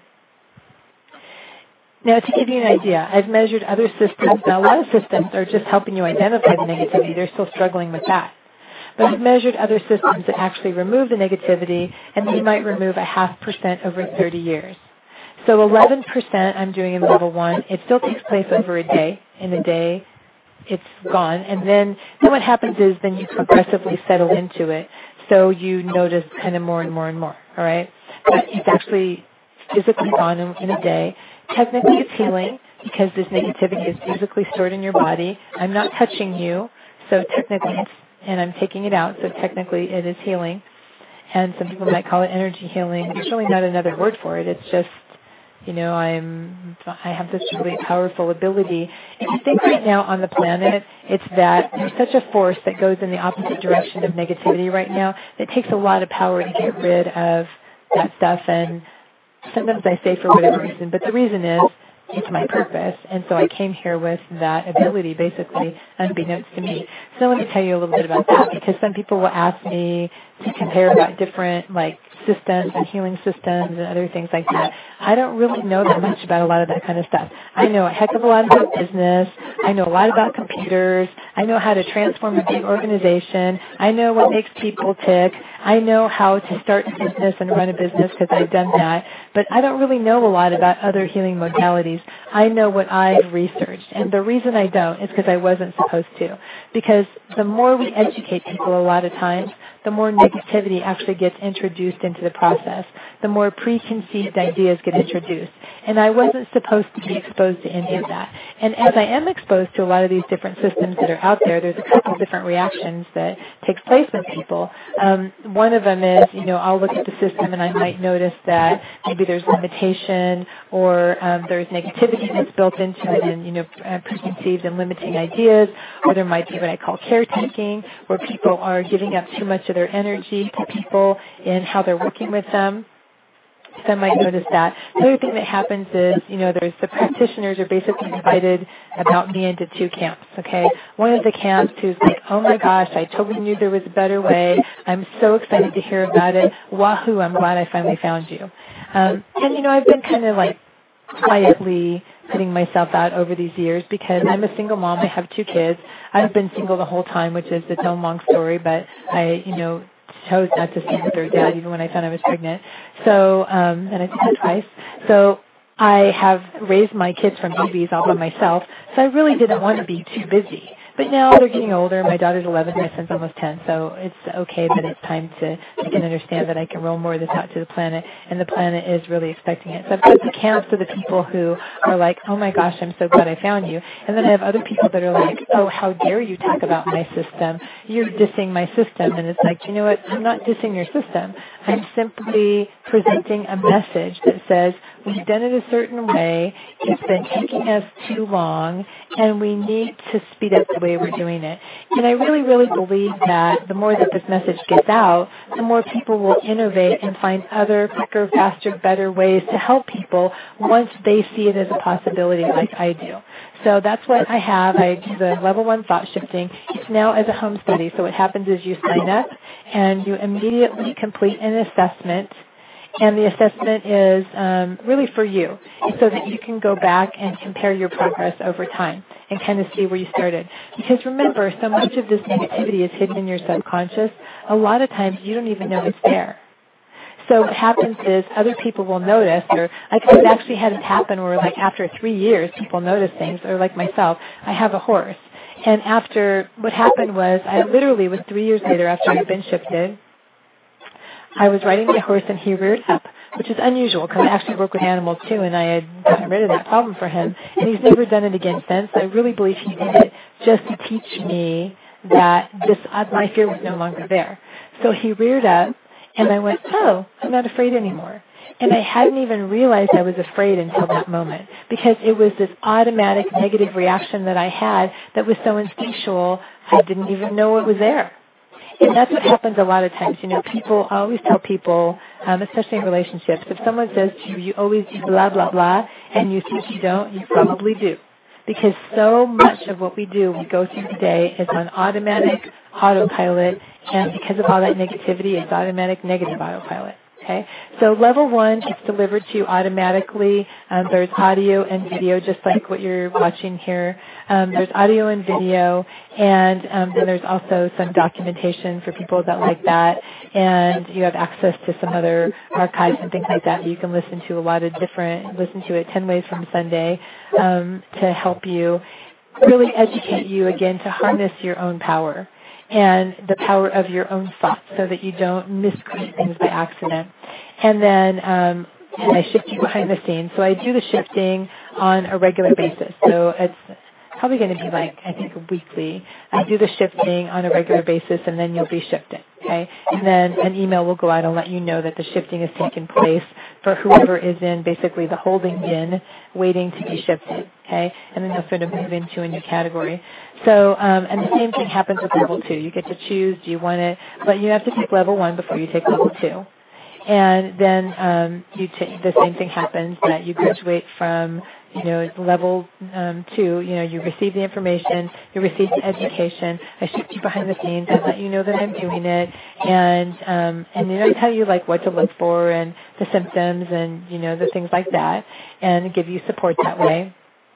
Now, to give you an idea, I've measured other systems. Now, a lot of systems are just helping you identify the negativity. They're still struggling with that. But I've measured other systems that actually remove the negativity, and they might remove a half percent over thirty years. So eleven percent I'm doing in level one. It still takes place over a day. In a day, it's gone. And then, then what happens is then you progressively settle into it. So you notice kind of more and more and more, all right? But it's actually physically gone in, in a day. Technically, it's healing because this negativity is physically stored in your body. I'm not touching you, so technically it's, and I'm taking it out, so technically it is healing. And some people might call it energy healing. There's really not another word for it. It's just, you know, I'm, I have this really powerful ability. If you think right now on the planet, it's that there's such a force that goes in the opposite direction of negativity right now. It takes a lot of power to get rid of that stuff, and sometimes I say for whatever reason, but the reason is it's my purpose, and so I came here with that ability, basically, unbeknownst to me. So let me tell you a little bit about that, because some people will ask me to compare about different, like, systems and healing systems and other things like that. I don't really know that much about a lot of that kind of stuff. I know a heck of a lot about business. I know a lot about computers. I know how to transform a big organization. I know what makes people tick. I know how to start a business and run a business because I've done that. But I don't really know a lot about other healing modalities. I know what I've researched. And the reason I don't is because I wasn't supposed to. Because the more we educate people a lot of times, the more negativity actually gets introduced into the process, the more preconceived ideas get introduced. And I wasn't supposed to be exposed to any of that. And as I am exposed to a lot of these different systems that are out there, there's a couple of different reactions that takes place with people. Um, one of them is, you know, I'll look at the system and I might notice that maybe there's limitation or um, there's negativity that's built into it and, you know, preconceived and limiting ideas, or there might be what I call caretaking, where people are giving up too much of their energy to people in how they're working with them. Some might notice that. The other thing that happens is, you know, there's the practitioners are basically divided about me into two camps, okay? One of the camps who's like, oh my gosh, I totally knew there was a better way. I'm so excited to hear about it. Wahoo, I'm glad I finally found you. Um, and, you know, I've been kind of like quietly putting myself out over these years because I'm a single mom. I have two kids. I've been single the whole time, which is its own long story, but I, you know, chose not to see the third dad even when I found I was pregnant. So, um, and I did that twice. So I have raised my kids from babies all by myself, so I really didn't want to be too busy. But now they're getting older. My daughter's eleven, my son's almost ten, so it's okay that it's time to, they can understand that I can roll more of this out to the planet, and the planet is really expecting it. So I've got the camps of the people who are like, oh my gosh, I'm so glad I found you. And then I have other people that are like, oh, how dare you talk about my system? You're dissing my system. And it's like, you know what, I'm not dissing your system. I'm simply presenting a message that says, we've done it a certain way, it's been taking us too long, and we need to speed up the way we're doing it. And I really, really believe that the more that this message gets out, the more people will innovate and find other quicker, faster, better ways to help people once they see it as a possibility like I do. So that's what I have. I do the level one thought shifting. It's now as a home study. So what happens is you sign up and you immediately complete an assessment. And the assessment is um, really for you, so that you can go back and compare your progress over time and kind of see where you started. Because remember, so much of this negativity is hidden in your subconscious. A lot of times you don't even know it's there. So what happens is other people will notice, or like I've actually had it happen where like after three years people notice things, or like myself, I have a horse. And after, what happened was I literally was three years later after I had been shifted, I was riding my horse and he reared up, which is unusual because I actually work with animals too, and I had gotten rid of that problem for him. And he's never done it again since. I really believe he did it just to teach me that this my fear was no longer there. So he reared up, and I went, oh, I'm not afraid anymore. And I hadn't even realized I was afraid until that moment, because it was this automatic negative reaction that I had that was so instinctual, I didn't even know it was there. And that's what happens a lot of times. You know, people, I always tell people, um, especially in relationships, if someone says to you, you always do blah, blah, blah, and you think you don't, you probably do. Because so much of what we do, we go through the day, is on automatic autopilot, and because of all that negativity, it's automatic negative autopilot. Okay, so level one is delivered to you automatically. Um, there's audio and video, just like what you're watching here. Um, there's audio and video, and um, then there's also some documentation for people that like that. And you have access to some other archives and things like that. You can listen to a lot of different, listen to it ten ways from Sunday um, to help you really educate you again to harness your own power and the power of your own thoughts so that you don't miscreate things by accident. And then um, and I shift you behind the scenes. So I do the shifting on a regular basis. So it's probably going to be like, I think, weekly. I do the shifting on a regular basis, and then you'll be shifted. Okay? And then an email will go out and let you know that the shifting has taken place for whoever is in basically the holding bin waiting to be shifted. Okay? And then you'll sort of move into a new category. So, um, and the same thing happens with level two. You get to choose, do you want it, but you have to take level one before you take level two. And then um, you t- the same thing happens that you graduate from, you know, level um, two. You know, you receive the information, you receive the education. I shift you behind the scenes and let you know that I'm doing it, and um, and then I tell you like what to look for and the symptoms and you know the things like that, and give you support that way.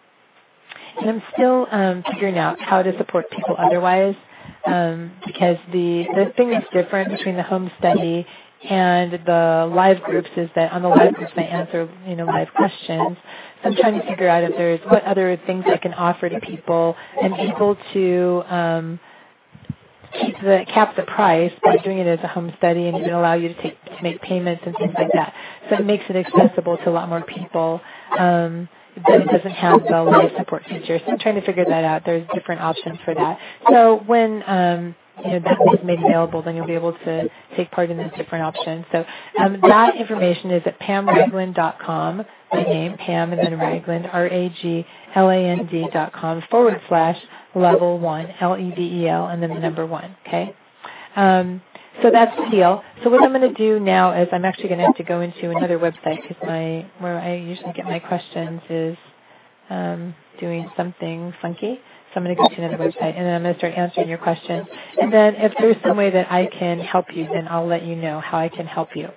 And I'm still um, figuring out how to support people otherwise, um, because the the thing that's different between the home study and the live groups is that on the live groups I answer, you know, live questions. So I'm trying to figure out if there's what other things I can offer to people. I'm able to um, keep the cap the price by doing it as a home study, and even allow you to take to make payments and things like that. So it makes it accessible to a lot more people. Um, but it doesn't have the live support feature. So I'm trying to figure that out. There's different options for that. So when um, you know, that is made available, then you'll be able to take part in those different options. So um, that information is at pam ragland dot com, my name, Pam, and then Ragland, R A G L A N D dot com forward slash level one, L E V E L, and then the number one, okay? Um, so that's the deal. So what I'm going to do now is I'm actually going to have to go into another website because my where I usually get my questions is um, doing something funky. So I'm going to go to another website, and then I'm going to start answering your questions. And then if there's some way that I can help you, then I'll let you know how I can help you.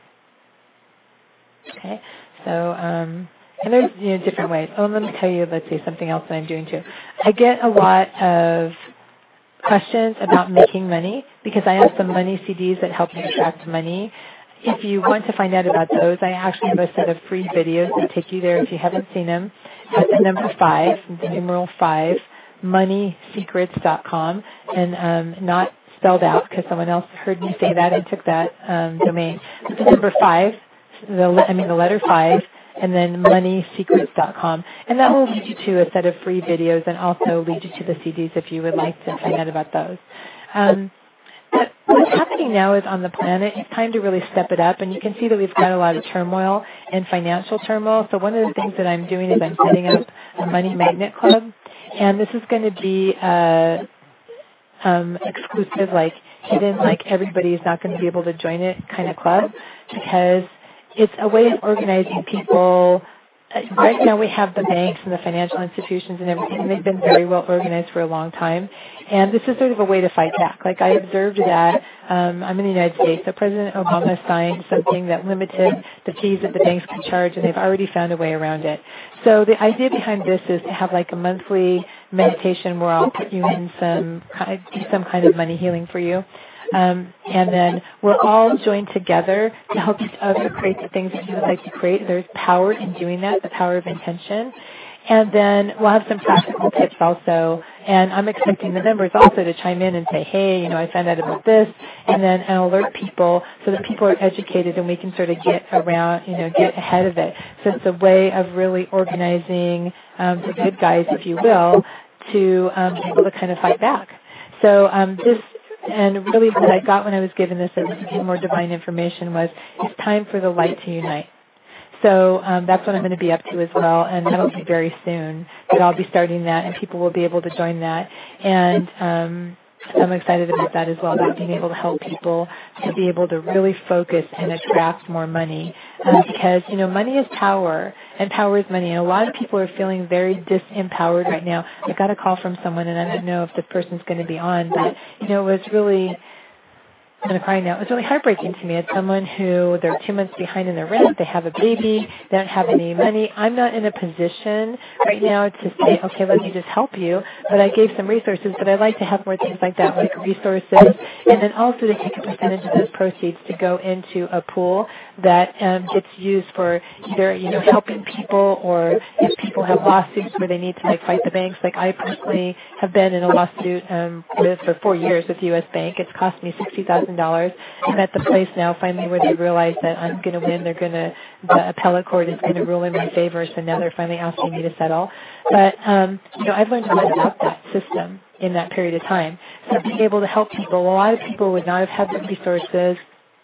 Okay? So, um, and there's you know different ways. Oh, let me tell you, let's say something else that I'm doing too. I get a lot of questions about making money because I have some money C Ds that help you attract money. If you want to find out about those, I actually have a set of free videos that take you there if you haven't seen them. At the number five, the numeral five, money secrets dot com, and um, not spelled out because someone else heard me say that and took that um, domain. But the number five, the I mean the letter five, and then money secrets dot com, and that will lead you to a set of free videos and also lead you to the C Ds if you would like to find out about those. Um, But what's happening now is on the planet, it's time to really step it up. And you can see that we've got a lot of turmoil and financial turmoil. So one of the things that I'm doing is I'm setting up a Money Magnet Club. And this is going to be uh, um, exclusive, like hidden, like everybody is not going to be able to join it kind of club because it's a way of organizing people. Right now we have the banks and the financial institutions and everything, and they've been very well organized for a long time. And this is sort of a way to fight back. Like I observed that, um, I'm in the United States, so President Obama signed something that limited the fees that the banks can charge, and they've already found a way around it. So the idea behind this is to have like a monthly meditation where I'll put you in some, do some kind of money healing for you. Um, and then we'll all join together to help each other create the things that you would like to create. There's power in doing that, the power of intention. And then we'll have some practical tips also. And I'm expecting the members also to chime in and say, hey, you know, I found out about this. And then and alert people so that people are educated and we can sort of get around, you know, get ahead of it. So it's a way of really organizing um, the good guys, if you will, to um, be able to kind of fight back. So um, this And really what I got when I was given this as more divine information was it's time for the light to unite. So um, that's what I'm going to be up to as well, and that'll be very soon that I'll be starting that, and people will be able to join that. And um, I'm excited about that as well, about being able to help people to be able to really focus and attract more money um, because, you know, money is power, and power is money. And a lot of people are feeling very disempowered right now. I got a call from someone, and I don't know if the person's going to be on, but, you know, it was really... I'm going to cry now. It was really heartbreaking to me. It's someone who, they're two months behind in their rent. They have a baby. They don't have any money. I'm not in a position right now to say, okay, let me just help you. But I gave some resources, but I'd like to have more things like that, like resources. And then also to take a percentage of those proceeds to go into a pool that um, gets used for either, you know, helping people, or if people have lawsuits where they need to, like, fight the banks. Like I personally have been in a lawsuit um, with, for four years with U S Bank. It's cost me sixty thousand dollars. I'm at the place now finally where they realize that I'm going to win. They're going to, the appellate court is going to rule in my favor, so now they're finally asking me to settle. But, um, you know, I've learned a lot about that system in that period of time. So being able to help people, a lot of people would not have had the resources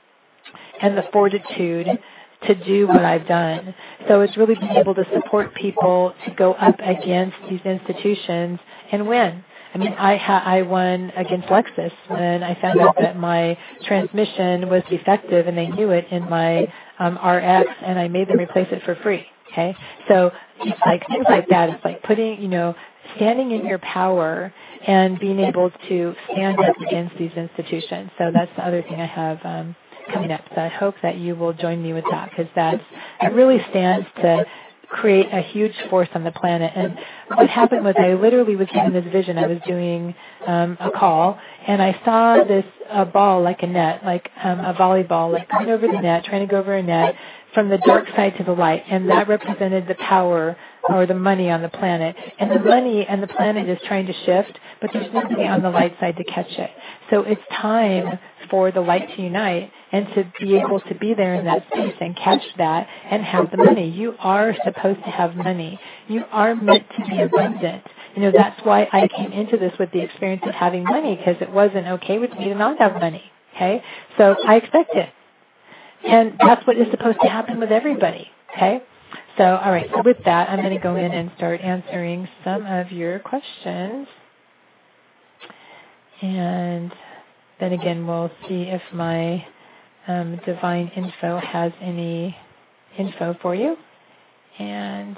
and the fortitude to do what I've done. So it's really being able to support people to go up against these institutions and win. I mean, I ha- I won against Lexus when I found out that my transmission was defective, and they knew it in my um, R X, and I made them replace it for free. Okay, so it's like things like that. It's like putting, you know, standing in your power and being able to stand up against these institutions. So that's the other thing I have um, coming up. So I hope that you will join me with that, because that's it really stands to create a huge force on the planet. And what happened was I literally was given this vision. I was doing um, a call, and I saw this a ball like a net, like um, a volleyball, like going over the net, trying to go over a net from the dark side to the light, and that represented the power or the money on the planet. And the money and the planet is trying to shift, but there's nobody on the light side to catch it. So it's time for the light to unite and to be able to be there in that space and catch that and have the money. You are supposed to have money. You are meant to be abundant. You know, that's why I came into this with the experience of having money, because it wasn't okay with me to not have money. Okay? So I expect it. And that's what is supposed to happen with everybody. Okay? So, all right. So with that, I'm going to go in and start answering some of your questions. And then again, we'll see if my um, Divine Info has any info for you. And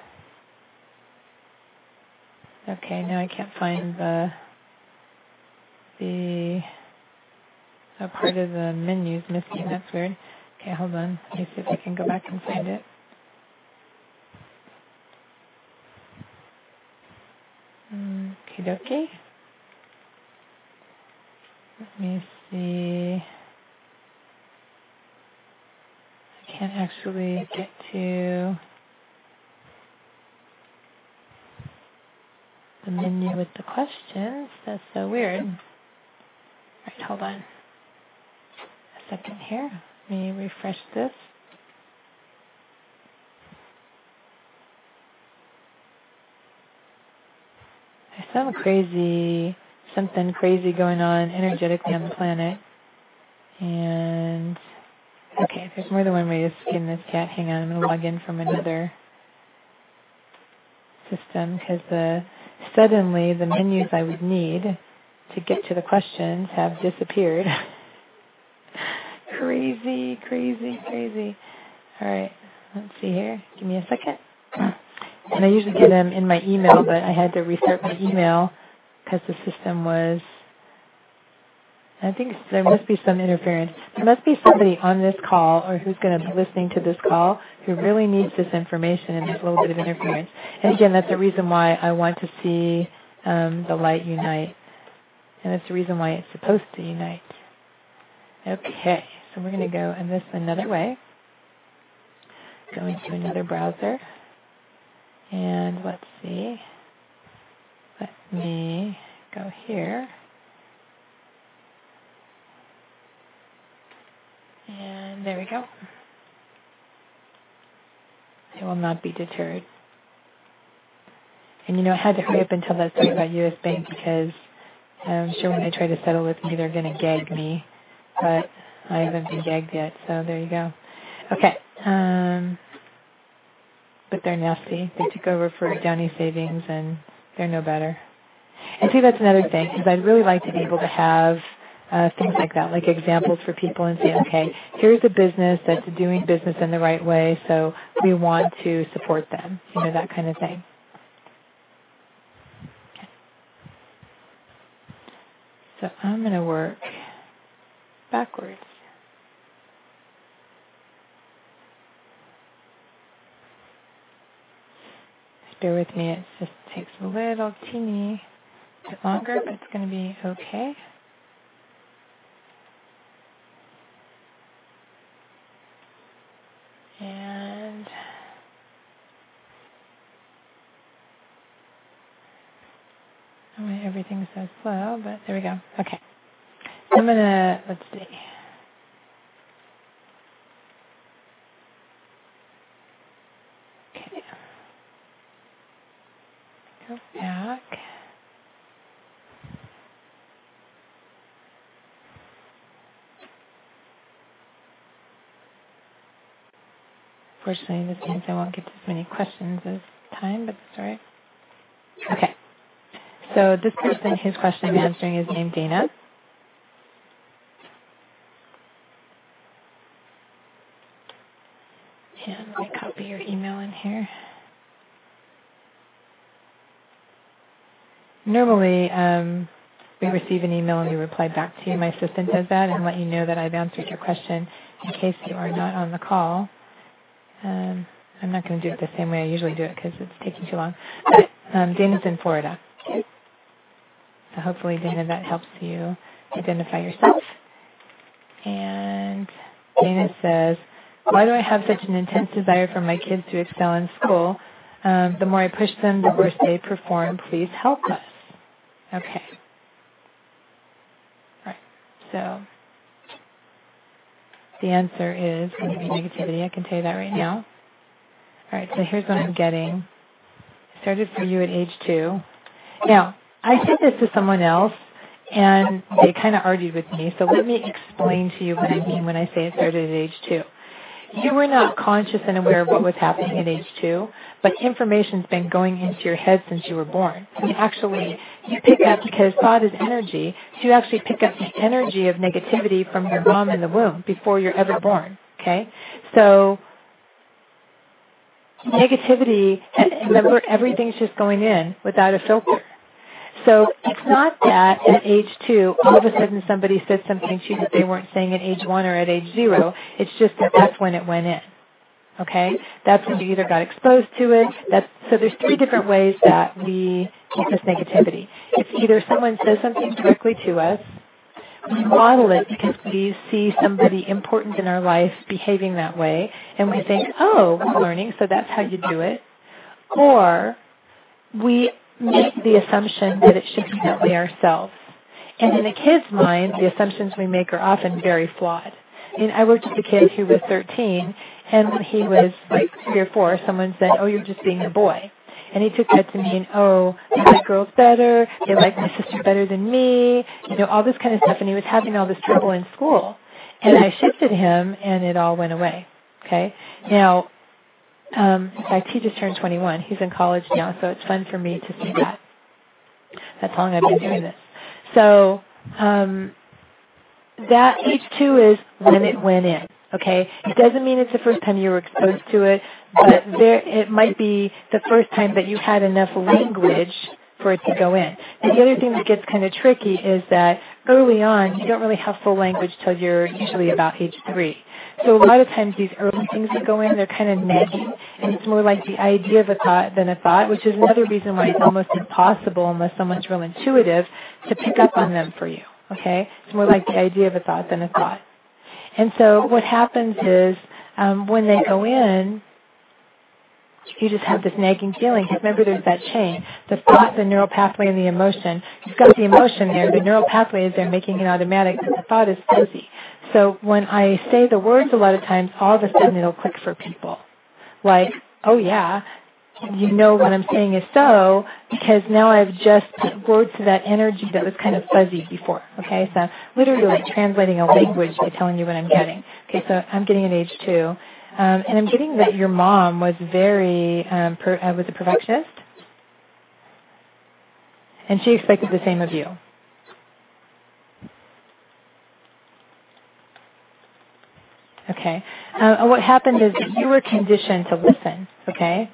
okay, now I can't find the the a part of the menu's missing. That's weird. Okay, hold on. Let me see if I can go back and find it. Okie dokie. Let me see. I can't actually get to the menu with the questions. That's so weird. All right, hold on a second here. Let me refresh this. There's some crazy, something crazy going on energetically on the planet. And, okay, there's more than one way to skin this cat. Hang on, I'm going to log in from another system because the, suddenly the menus I would need to get to the questions have disappeared. Crazy, crazy, crazy. All right, let's see here. Give me a second. And I usually get them in my email, but I had to restart my email because the system was, I think there must be some interference. There must be somebody on this call or who's going to be listening to this call who really needs this information, and there's a little bit of interference. And again, that's the reason why I want to see um, the light unite. And that's the reason why it's supposed to unite. Okay, so we're going to go in this another way. Go into another browser. And let's see. Let me go here. And there we go. I will not be deterred. And you know, I had to hurry up and tell that story about U S Bank because I'm sure when they try to settle with me, they're going to gag me. But I haven't been gagged yet, so there you go. Okay. Um, but they're nasty. They took over for Downey Savings, and they're no better. And see, that's another thing, is I'd really like to be able to have uh, things like that, like examples for people and say, okay, here's a business that's doing business in the right way, so we want to support them, you know, that kind of thing. Okay. So I'm going to work backwards. Bear with me, it just takes a little teeny bit longer, but it's going to be okay. And oh, wait, everything's so slow, but there we go. Okay. I'm going to, let's see. Okay. Go back. Fortunately, this means I won't get as many questions as time, but that's all right. Okay. So this person, his question I'm answering is named Dana. And let me copy your email in here. Normally, um, we receive an email and we reply back to you. My assistant does that and let you know that I've answered your question in case you are not on the call. Um, I'm not going to do it the same way I usually do it because it's taking too long. But um, Dana's in Florida. So hopefully, Dana, that helps you identify yourself. And Dana says, why do I have such an intense desire for my kids to excel in school? Um, the more I push them, the worse they perform. Please help us. Okay. Right. So the answer is going to be negativity. I can tell you that right now. All right. So here's what I'm getting. It started for you at age two. Now, I said this to someone else, and they kind of argued with me. So let me explain to you what I mean when I say it started at age two. you were not conscious and aware of what was happening at age two, but information's been going into your head since you were born. I mean, actually, you pick up, because thought is energy, so you actually pick up the energy of negativity from your mom in the womb before you're ever born, okay? So negativity, remember, everything's just going in without a filter. So it's not that at age two, all of a sudden somebody said something to you that they weren't saying at age one or at age zero. It's just that that's when it went in. Okay? That's when you either got exposed to it. That's, so there's three different ways that we get this negativity. It's either someone says something directly to us, we model it because we see somebody important in our life behaving that way, and we think, oh, we're learning, so that's how you do it. Or we make the assumption that it should be that way ourselves. And in a kid's mind, the assumptions we make are often very flawed. I mean, I worked with a kid who was thirteen, and when he was like three or four, someone said, oh, you're just being a boy. And he took that to mean, oh, I like girls better, they like my sister better than me, you know, all this kind of stuff. And he was having all this trouble in school. And I shifted him, and it all went away. Okay? Now, Um, in fact, he just turned twenty-one. He's in college now, so it's fun for me to see that. That's how long I've been doing this. So um, that age two is when it went in. Okay, it doesn't mean it's the first time you were exposed to it, but there it might be the first time that you had enough language for it to go in. And the other thing that gets kind of tricky is that early on, you don't really have full language till you're usually about age three. So a lot of times these early things that go in, they're kind of nagging, and it's more like the idea of a thought than a thought, which is another reason why it's almost impossible, unless someone's real intuitive, to pick up on them for you, okay? It's more like the idea of a thought than a thought. And so what happens is um, when they go in, you just have this nagging feeling. Because remember, there's that chain. The thought, the neural pathway, and the emotion. You've got the emotion there. The neural pathway is there making it automatic, but the thought is fuzzy. So when I say the words a lot of times, all of a sudden it'll click for people. Like, oh yeah, you know what I'm saying is so, because now I've just put words to that energy that was kind of fuzzy before. Okay, so literally like translating a language by telling you what I'm getting. Okay, so I'm getting at age two. Um, and I'm getting that your mom was very, um, per, uh, was a perfectionist. And she expected the same of you. Okay. Uh, and what happened is that you were conditioned to listen. Okay.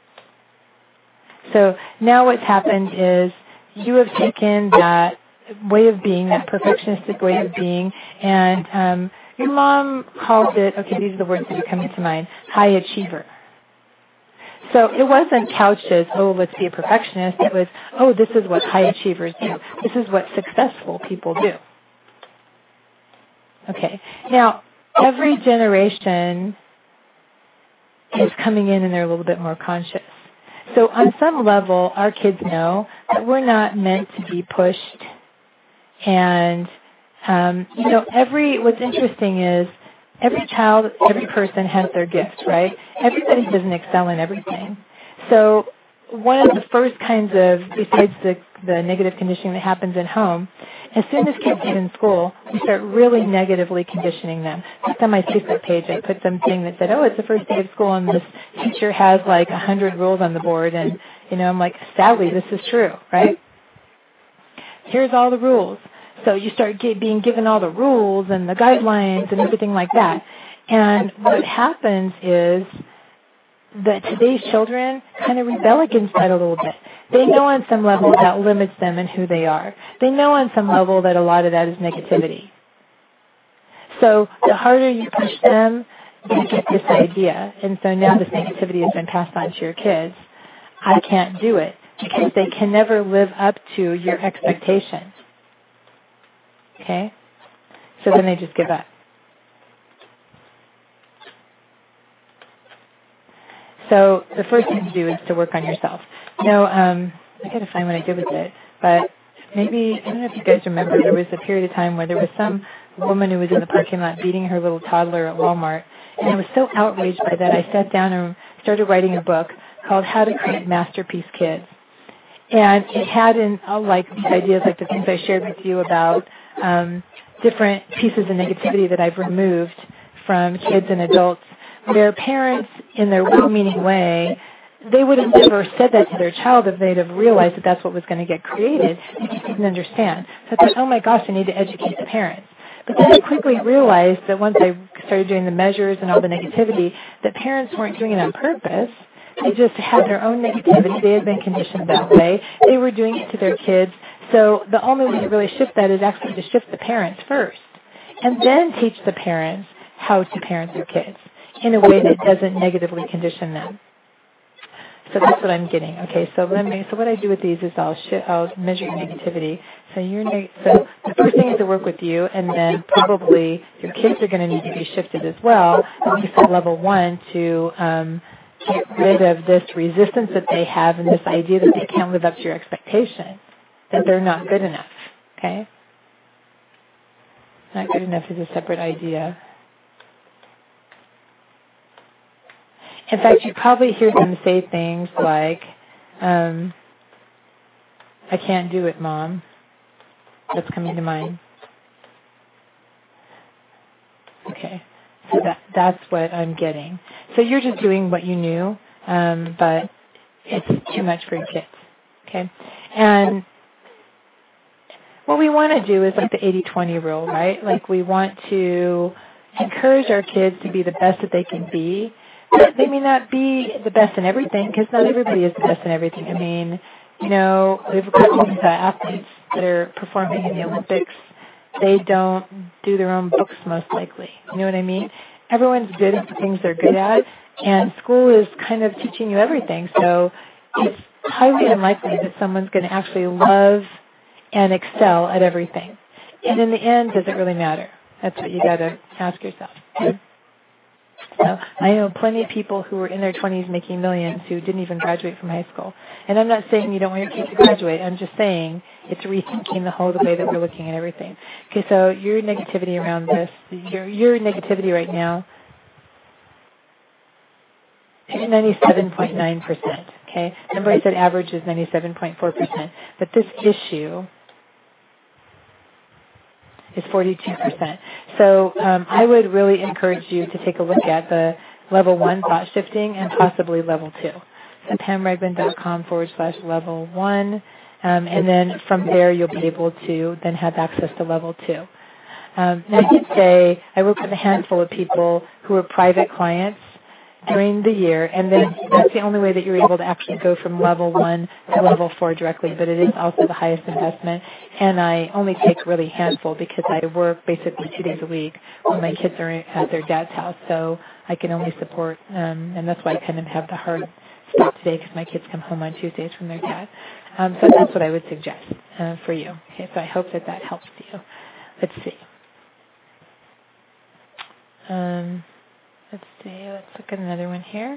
So now what's happened is you have taken that way of being, that perfectionistic way of being, and um, your mom called it, okay, these are the words that are coming to mind, high achiever. So it wasn't couched as, oh, let's be a perfectionist. It was, oh, this is what high achievers do. This is what successful people do. Okay. Now, every generation is coming in and they're a little bit more conscious. So on some level, our kids know that we're not meant to be pushed. And, um, you know, every, what's interesting is every child, every person has their gift, right? Everybody doesn't excel in everything. So one of the first kinds of, besides the, the negative conditioning that happens in home, as soon as kids get in school, we start really negatively conditioning them. Just on my Facebook page, I put something that said, oh, it's the first day of school, and this teacher has like a hundred rules on the board, and, you know, I'm like, sadly, this is true, right? Here's all the rules. So you start get, being given all the rules and the guidelines and everything like that. And what happens is that today's children kind of rebel against that a little bit. They know on some level that limits them and who they are. They know on some level that a lot of that is negativity. So the harder you push them, they get this idea. And so now this negativity has been passed on to your kids. I can't do it because they can never live up to your expectations. Okay? So then they just give up. So the first thing to do is to work on yourself. You know, um, I got to find what I did with it, but maybe, I don't know if you guys remember, there was a period of time where there was some woman who was in the parking lot beating her little toddler at Walmart, and I was so outraged by that, I sat down and started writing a book called How to Create Masterpiece Kids. And it had in, uh, like, these ideas, like the things I shared with you about um, different pieces of negativity that I've removed from kids and adults. where parents, in their well-meaning way, they would have never said that to their child if they'd have realized that that's what was going to get created. They just didn't understand. So I thought, oh my gosh, I need to educate the parents. But then I quickly realized that once I started doing the measures and all the negativity, that parents weren't doing it on purpose. They just had their own negativity. They had been conditioned that way. They were doing it to their kids. So the only way to really shift that is actually to shift the parents first, and then teach the parents how to parent their kids in a way that doesn't negatively condition them. So that's what I'm getting. Okay, so let me. So what I do with these is I'll sh- I'll measure your negativity. So your neg- so the first thing is to work with you, and then probably your kids are going to need to be shifted as well, at least at level one, to um, get rid of this resistance that they have and this idea that they can't live up to your expectation, that they're not good enough. Okay, not good enough is a separate idea. In fact, you probably hear them say things like, um, I can't do it, Mom. That's coming to mind. Okay, so that, that's what I'm getting. So you're just doing what you knew, um, but it's too much for your kids. Okay, and what we want to do is like the eighty twenty rule, right? Like we want to encourage our kids to be the best that they can be. But they may not be the best in everything, because not everybody is the best in everything. I mean, you know, we've got all these uh, athletes that are performing in the Olympics. They don't do their own books, most likely. You know what I mean? Everyone's good at the things they're good at, and school is kind of teaching you everything. So it's highly unlikely that someone's going to actually love and excel at everything. And in the end, does it really matter? That's what you got to ask yourself. So I know plenty of people who were in their twenties making millions who didn't even graduate from high school. And I'm not saying you don't want your kids to graduate. I'm just saying it's rethinking the whole the way that we're looking at everything. Okay, so your negativity around this, your your negativity right now is ninety-seven point nine percent. Okay, remember I said average is ninety-seven point four percent. But this issue is forty-two percent. So um, I would really encourage you to take a look at the level one thought shifting and possibly level two. So pamragland.com forward slash level one. Um, and then from there you'll be able to then have access to level two. Um, now I did say I work with a handful of people who are private clients during the year, and then that's the only way that you're able to actually go from level one to level four directly, but it is also the highest investment, and I only take really handful because I work basically two days a week when my kids are at their dad's house, so I can only support, um, and that's why I kind of have the hard stop today because my kids come home on Tuesdays from their dad. Um, so that's what I would suggest uh, for you. Okay, so I hope that that helps you. Let's see. Um, Let's see, let's look at another one here.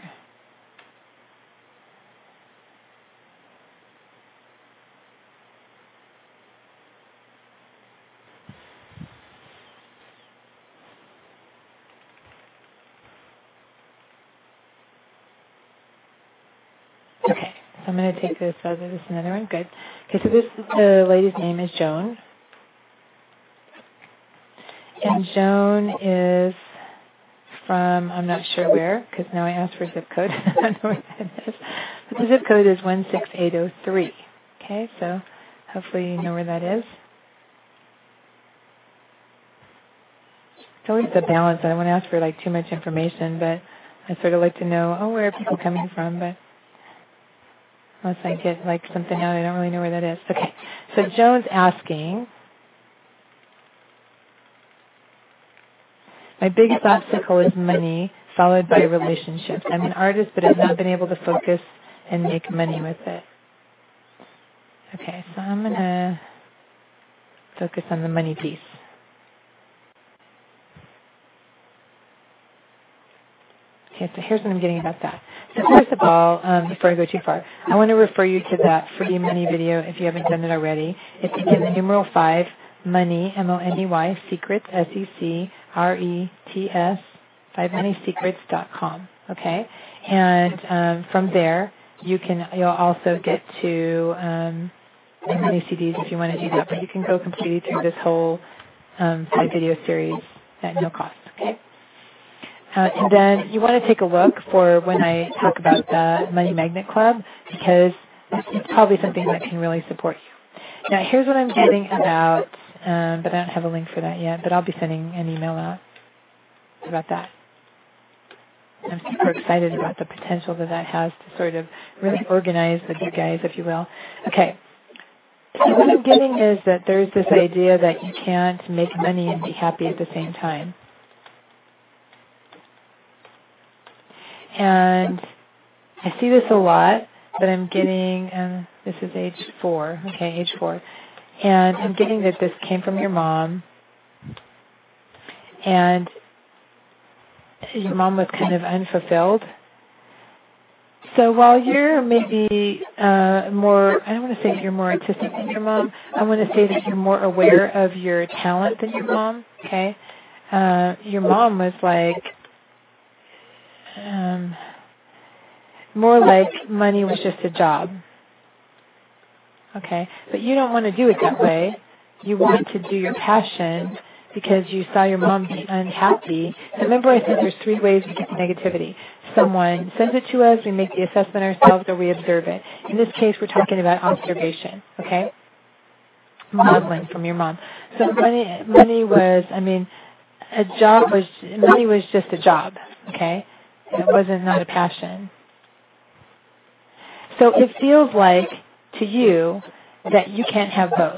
Okay, so I'm going to take this, oh, this is another one, good. Okay, so this, the lady's name is Joan. And Joan is from, I'm not sure where, because now I asked for zip code. I don't know where that is. But the zip code is one six eight zero three. Okay, so hopefully you know where that is. It's always the balance. I don't want to ask for like too much information, but I sort of like to know, oh, where are people coming from? But unless I get like something out, I don't really know where that is. Okay, so Joan's asking, my biggest obstacle is money, followed by relationships. I'm an artist, but I've not been able to focus and make money with it. Okay, so I'm going to focus on the money piece. Okay, so here's what I'm getting about that. So first of all, um, before I go too far, I want to refer you to that free money video if you haven't done it already. It's again the numeral five, money, M O N E Y, secrets, S E C R E T S, five money secrets dot com. Okay, and um, from there you can you'll also get to um, the money C Ds if you want to do that, but you can go completely through this whole um, five video series at no cost. Okay. Uh, and then you want to take a look for when I talk about the Money Magnet Club, because it's probably something that can really support you. Now, here's what I'm getting about, um, but I don't have a link for that yet, but I'll be sending an email out about that. I'm super excited about the potential that that has to sort of really organize the good guys, if you will. Okay. So what I'm getting is that there's this idea that you can't make money and be happy at the same time. And I see this a lot, but I'm getting, um, this is age four, okay, age four. And I'm getting that this came from your mom. And your mom was kind of unfulfilled. So while you're maybe uh, more, I don't want to say that you're more artistic than your mom. I want to say that you're more aware of your talent than your mom, okay? Uh, your mom was like, um, more like money was just a job, okay? But you don't want to do it that way. You want to do your passion because you saw your mom be unhappy. So remember I said there's three ways we get the negativity. Someone sends it to us, we make the assessment ourselves, or we observe it. In this case, we're talking about observation, okay? Modeling from your mom. So money, money was, I mean, a job was, money was just a job, okay? It wasn't not a passion. So it feels like, to you, that you can't have both.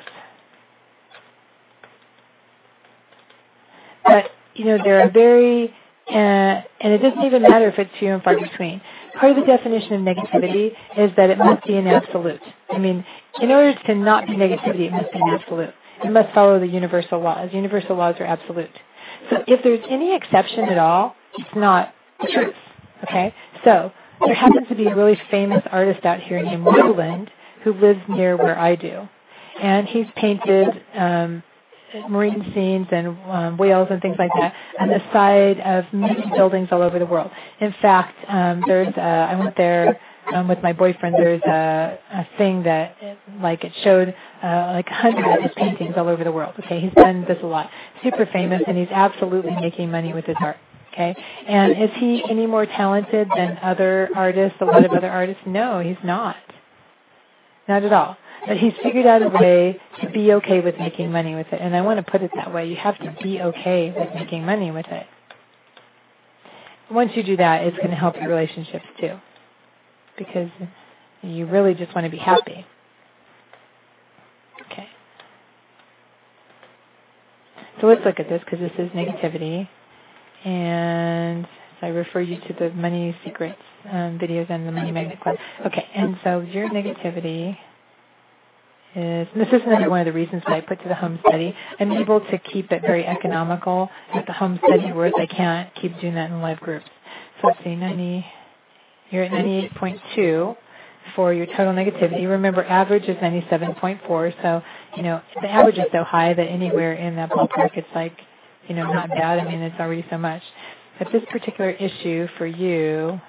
But, you know, there are very, uh, and it doesn't even matter if it's few and far between. Part of the definition of negativity is that it must be an absolute. I mean, in order to not be negativity, it must be an absolute. It must follow the universal laws. Universal laws are absolute. So if there's any exception at all, it's not the truth, okay? So there happens to be a really famous artist out here named Moreland who lives near where I do. And he's painted um, marine scenes and um, whales and things like that on the side of many buildings all over the world. In fact, um, there's a, I went there um, with my boyfriend. There's a, a thing that, like, it showed uh, like hundreds of his paintings all over the world. Okay, he's done this a lot. Super famous, and he's absolutely making money with his art. Okay, and is he any more talented than other artists? A lot of other artists? No, he's not. Not at all. But he's figured out a way to be okay with making money with it. And I want to put it that way. You have to be okay with making money with it. Once you do that, it's going to help your relationships too. Because you really just want to be happy. Okay. So let's look at this because this is negativity. And so I refer you to the Money Secrets um, videos and the Money Magnet Club. Okay, and so your negativity is, and this is another one of the reasons why I put to the home study. I'm able to keep it very economical at the home study, whereas I can't keep doing that in live groups. So let's see, ninety, you're at ninety-eight point two for your total negativity. Remember, average is ninety-seven point four, so, you know, the average is so high that anywhere in that ballpark it's like, you know, not bad. I mean, it's already so much. But this particular issue for you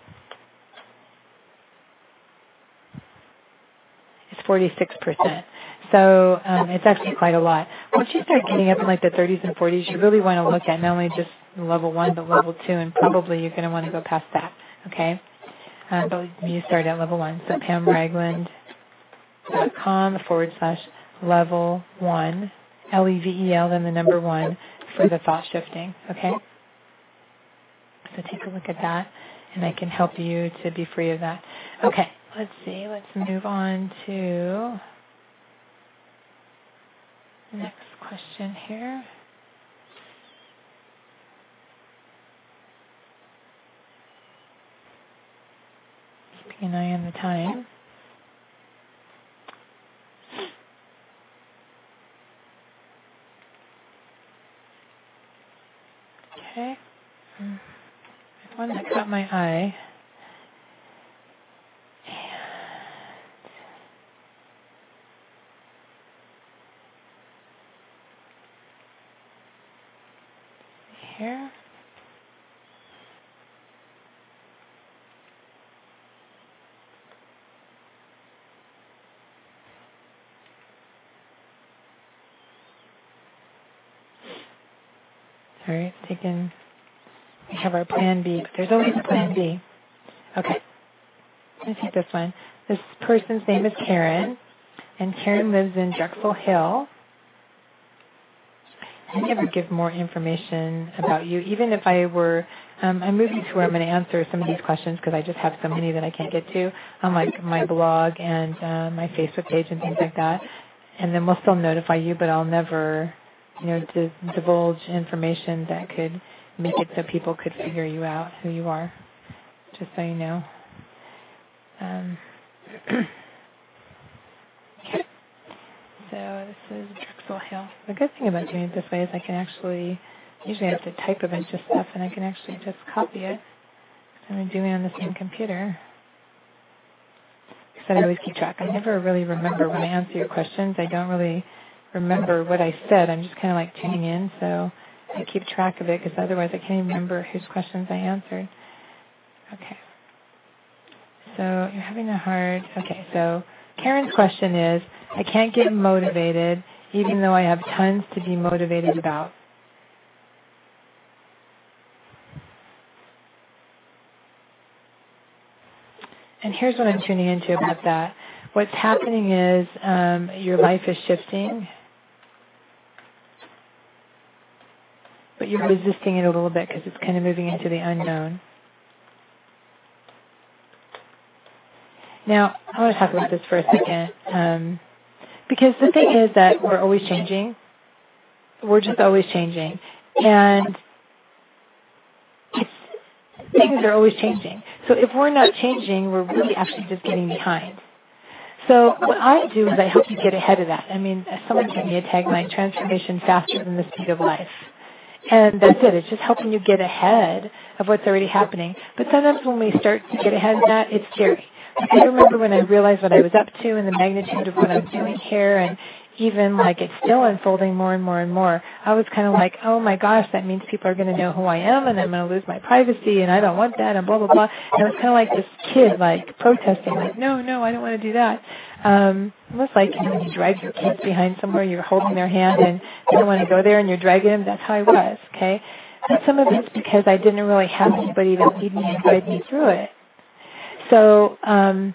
is forty-six percent. So um, it's actually quite a lot. Once you start getting up in like the thirties and forties, you really want to look at not only just level one, but level two, and probably you're going to want to go past that, okay? Uh, but you start at level one. So pam ragland dot com forward slash level one, L E V E L, then the number one for the thought shifting, okay? So take a look at that, and I can help you to be free of that. Okay, let's see. Let's move on to the next question here. Keeping an eye on the time. Okay. One that caught my eye. And here. Sorry, it's taken We have our plan B, but there's always a plan B. Okay. Let me take this one. This person's name is Karen, and Karen lives in Drexel Hill. I never give more information about you, even if I were, um, I'm moving to where I'm going to answer some of these questions because I just have so many that I can't get to on like my blog and uh, my Facebook page and things like that. And then we'll still notify you, but I'll never, you know, d- divulge information that could make it so people could figure you out, who you are, just so you know. Um, okay. So this is Drexel Hill. The good thing about doing it this way is I can actually, usually I have to type a bunch of stuff and I can actually just copy it. I'm doing it on the same computer. Because I always keep track. I never really remember when I answer your questions. I don't really remember what I said. I'm just kind of like tuning in, so I keep track of it because otherwise I can't even remember whose questions I answered. Okay. So you're having a hard, okay, so Karen's question is, I can't get motivated even though I have tons to be motivated about. And here's what I'm tuning into about that. What's happening is um, your life is shifting, but you're resisting it a little bit because it's kind of moving into the unknown. Now, I want to talk about this for a second, um, because the thing is that we're always changing. We're just always changing. And it's, things are always changing. So if we're not changing, we're really actually just getting behind. So what I do is I help you get ahead of that. I mean, someone gave me a tagline, transformation faster than the speed of life. And that's it. It's just helping you get ahead of what's already happening. But sometimes when we start to get ahead of that, it's scary. I remember when I realized what I was up to and the magnitude of what I'm doing here, and even like it's still unfolding more and more and more, I was kind of like, oh my gosh, that means people are going to know who I am and I'm going to lose my privacy and I don't want that and blah, blah, blah. And it was kind of like this kid like protesting, like, no, no, I don't want to do that. Um, almost like, you know, when you drag your kids behind somewhere, you're holding their hand and they don't want to go there and you're dragging them. That's how I was, okay? But some of it's because I didn't really have anybody to lead me and guide me through it. So, um,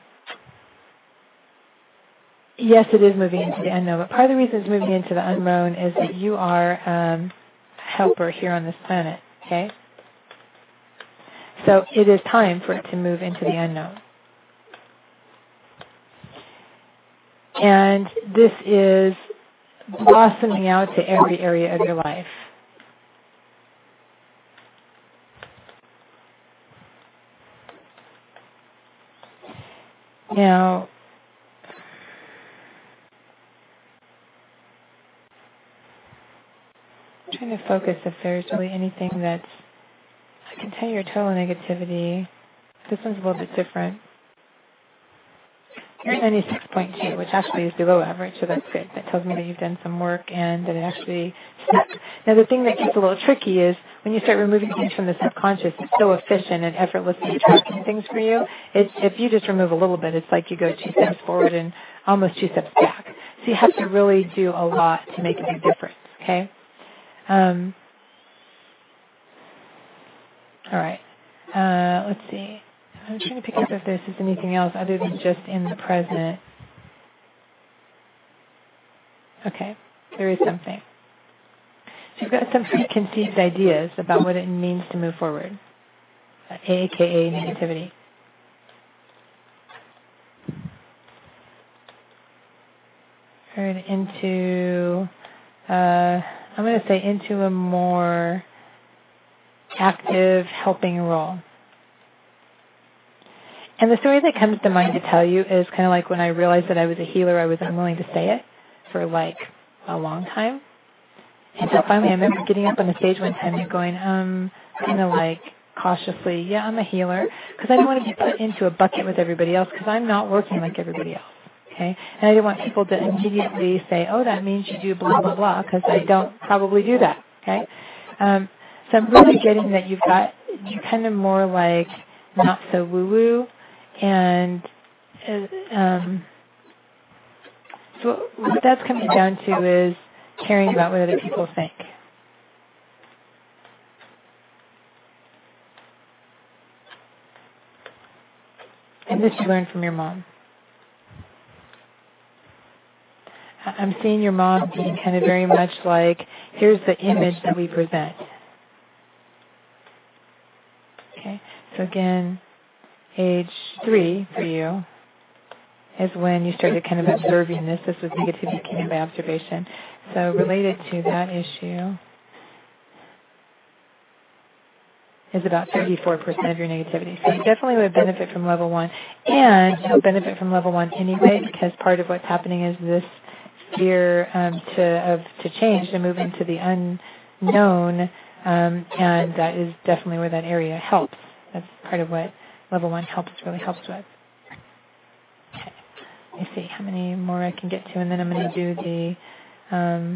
yes, it is moving into the unknown, but part of the reason it's moving into the unknown is that you are um, a helper here on this planet, okay? So it is time for it to move into the unknown. And this is blossoming out to every area of your life. Now, I'm trying to focus if there's really anything that's, I can tell you your total negativity. This one's a little bit different. You're at ninety-six point two, which actually is below average, so that's good. That tells me that you've done some work and that it actually stuck. Now, the thing that gets a little tricky is when you start removing things from the subconscious, it's so efficient and effortlessly attracting things for you. It, if you just remove a little bit, it's like you go two steps forward and almost two steps back. So you have to really do a lot to make a big difference, okay? Um, all right. Uh, let's see. I'm trying to pick up if this is anything else other than just in the present. Okay, there is something. So you've got some preconceived ideas about what it means to move forward, a k a negativity. Turn into, uh, I'm going to say into a more active helping role. And the story that comes to mind to tell you is kind of like when I realized that I was a healer, I was unwilling to say it for like a long time. And so finally I remember getting up on the stage one time and going, um, kind of like cautiously, yeah, I'm a healer, because I didn't want to be put into a bucket with everybody else because I'm not working like everybody else. Okay? And I didn't want people to immediately say, oh, that means you do blah, blah, blah, because I don't probably do that. Okay? Um, so I'm really getting that you've got, you're kind of more like not so woo-woo. And um, so what that's coming down to is caring about what other people think. And this you learned from your mom. I'm seeing your mom being kind of very much like, here's the image that we present. Okay, so again, age three for you is when you started kind of observing this. This was negativity came by observation. So related to that issue is about thirty-four percent of your negativity. So you definitely would benefit from level one. And you'll benefit from level one anyway, because part of what's happening is this fear um, to of to change, to move into the unknown, um, and that is definitely where that area helps. That's part of what level one helps, really helps with. Okay. Let me see how many more I can get to, and then I'm going to do the um,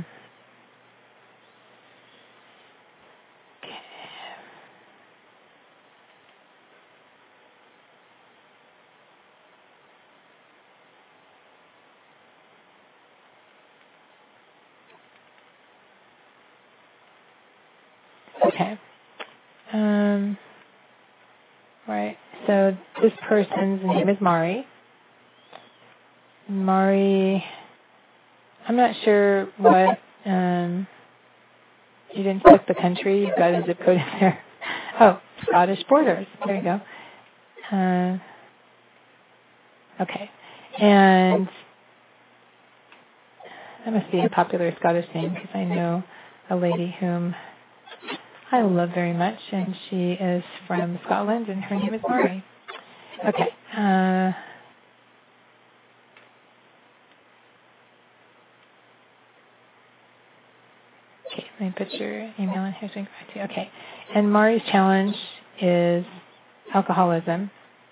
Okay. Um, right. So this person's name is Mari. Mari, I'm not sure what, um, you didn't select the country. You've got a zip code in there. Oh, Scottish borders. There you go. Uh, okay. And that must be a popular Scottish name, because I know a lady whom I love very much, and she is from Scotland, and her name is Mari. Okay. Uh, okay, let me put your email in here so I can write to you. Okay. And Mari's challenge is alcoholism.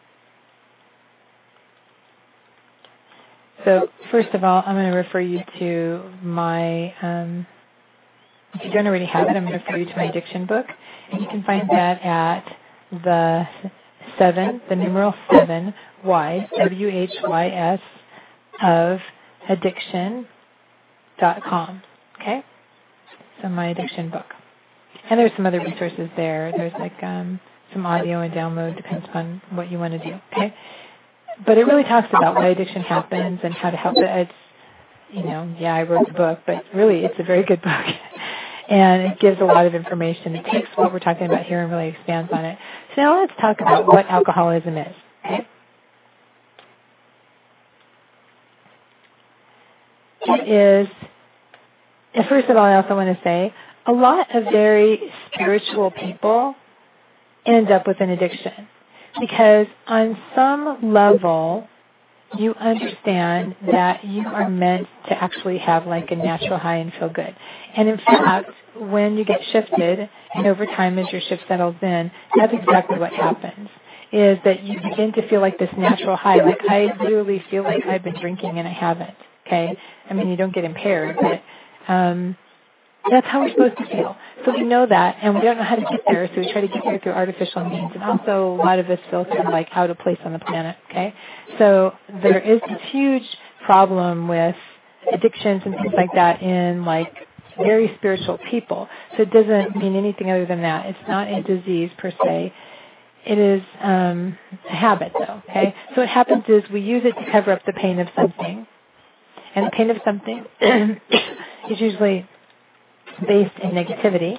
So first of all, I'm going to refer you to my... Um, If you don't already have it, I'm going to refer you to my addiction book. And you can find that at the seven, the numeral seven, Whys, W H Y S, of addiction dot com. Okay? So my addiction book. And there's some other resources there. There's like um, some audio and download, depends upon what you want to do. Okay? But it really talks about why addiction happens and how to help it. It's, you know, yeah, I wrote the book, but really it's a very good book. And it gives a lot of information. It takes what we're talking about here and really expands on it. So now let's talk about what alcoholism is. Okay? It is, and first of all, I also want to say, a lot of very spiritual people end up with an addiction. Because on some level, you understand that you are meant to actually have like a natural high and feel good. And in fact, when you get shifted, and over time as your shift settles in, that's exactly what happens, is that you begin to feel like this natural high. Like I literally feel like I've been drinking and I haven't. Okay? I mean, you don't get impaired, but um, that's how we're supposed to feel. So we know that, and we don't know how to get there, so we try to get there through artificial means. And also, a lot of us feel kind of like out of place on the planet, okay? So there is this huge problem with addictions and things like that in, like, very spiritual people. So it doesn't mean anything other than that. It's not a disease, per se. It is um, a habit, though, okay? So what happens is we use it to cover up the pain of something. And the pain of something is usually based in negativity.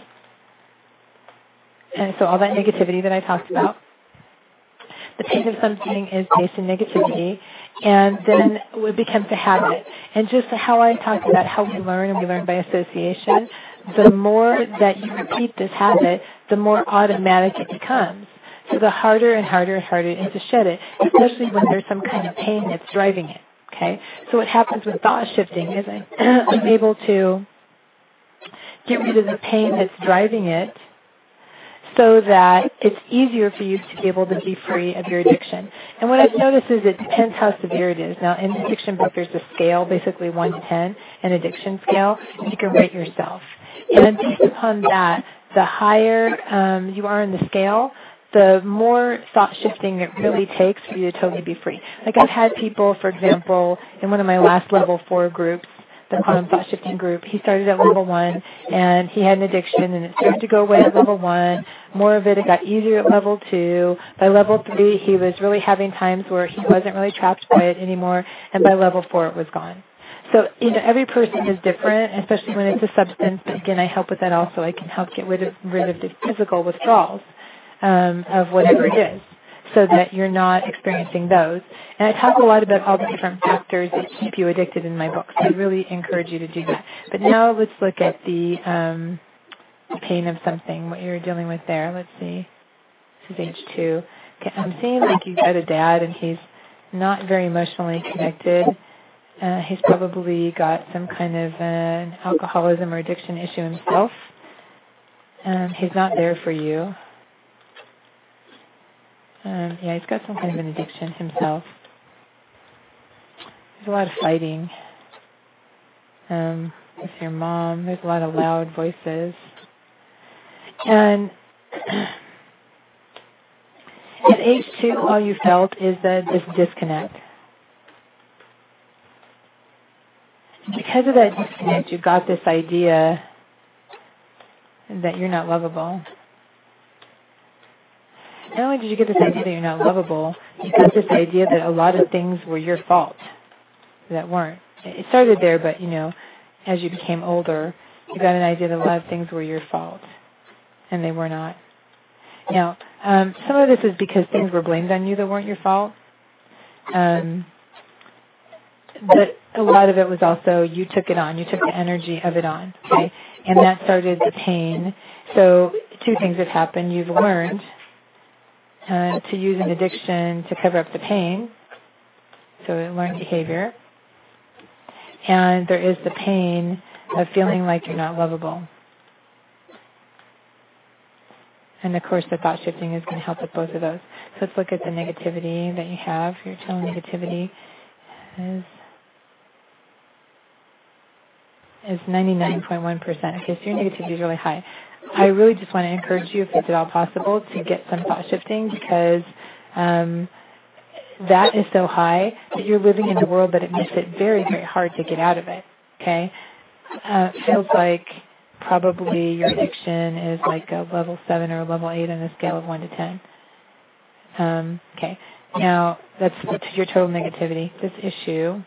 And so all that negativity that I talked about, the pain of something is based in negativity, and then it becomes a habit. And just how I talked about how we learn, and we learn by association, the more that you repeat this habit, the more automatic it becomes. So the harder and harder and harder it is to shed it, especially when there's some kind of pain that's driving it. Okay? So what happens with thought shifting is I, I'm able to get rid of the pain that's driving it so that it's easier for you to be able to be free of your addiction. And what I've noticed is it depends how severe it is. Now, in the addiction book, there's a scale, basically one to ten, an addiction scale, and you can rate yourself. And based upon that, the higher um, you are in the scale, the more thought shifting it really takes for you to totally be free. Like I've had people, for example, in one of my last level four groups, the Quantum Thought Shifting group. He started at level one, and he had an addiction, and it started to go away at level one. More of it, it got easier at level two. By level three, he was really having times where he wasn't really trapped by it anymore, and by level four, it was gone. So, you know, every person is different, especially when it's a substance. But again, I help with that also. I can help get rid of, rid of the physical withdrawals um, of whatever it is, so that you're not experiencing those. And I talk a lot about all the different factors that keep you addicted in my books. I really encourage you to do that. But now let's look at the um, pain of something, what you're dealing with there. Let's see. This is age two. Okay, I'm seeing like you've got a dad, and he's not very emotionally connected. Uh, he's probably got some kind of uh, an alcoholism or addiction issue himself. Um, he's not there for you. Um, yeah, he's got some kind of an addiction himself. There's a lot of fighting um, with your mom. There's a lot of loud voices. And at age two, all you felt is that this disconnect. Because of that disconnect, you got this idea that you're not lovable. Not only did you get this idea that you're not lovable, you got this idea that a lot of things were your fault that weren't. It started there, but, you know, as you became older, you got an idea that a lot of things were your fault, and they were not. Now, um, some of this is because things were blamed on you that weren't your fault. Um, but a lot of it was also you took it on. You took the energy of it on, okay? And that started the pain. So two things have happened. You've learned uh, to use an addiction to cover up the pain, so learned behavior. And there is the pain of feeling like you're not lovable. And, of course, the thought shifting is going to help with both of those. So let's look at the negativity that you have. Your total negativity is is ninety-nine point one percent. Okay, so your negativity is really high. I really just want to encourage you, if it's at all possible, to get some thought shifting, because um, that is so high that you're living in a world that it makes it very, very hard to get out of it, okay? Uh, it feels like probably your addiction is like a level seven or a level eight on a scale of one to ten. Um, okay, now that's your total negativity. This issue,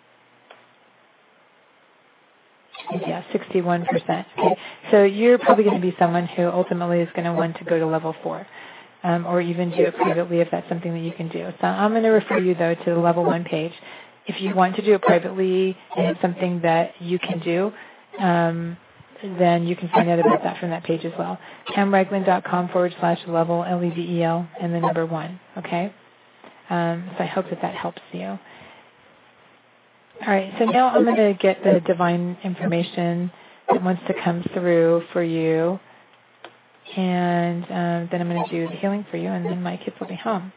yeah, sixty-one percent. Okay, so you're probably going to be someone who ultimately is going to want to go to level four, um, or even do it privately if that's something that you can do. So I'm going to refer you, though, to the level one page. If you want to do it privately and it's something that you can do, um, then you can find out about that from that page as well. pamragland.com forward slash level, L E V E L, and the number one, okay? Um, so I hope that that helps you. All right, so now I'm going to get the divine information that wants to come through for you, and um, then I'm going to do the healing for you, and then my kids will be home.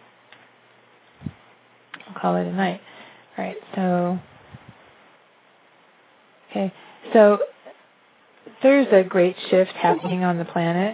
I'll call it a night. All right, so, okay, so there's a great shift happening on the planet,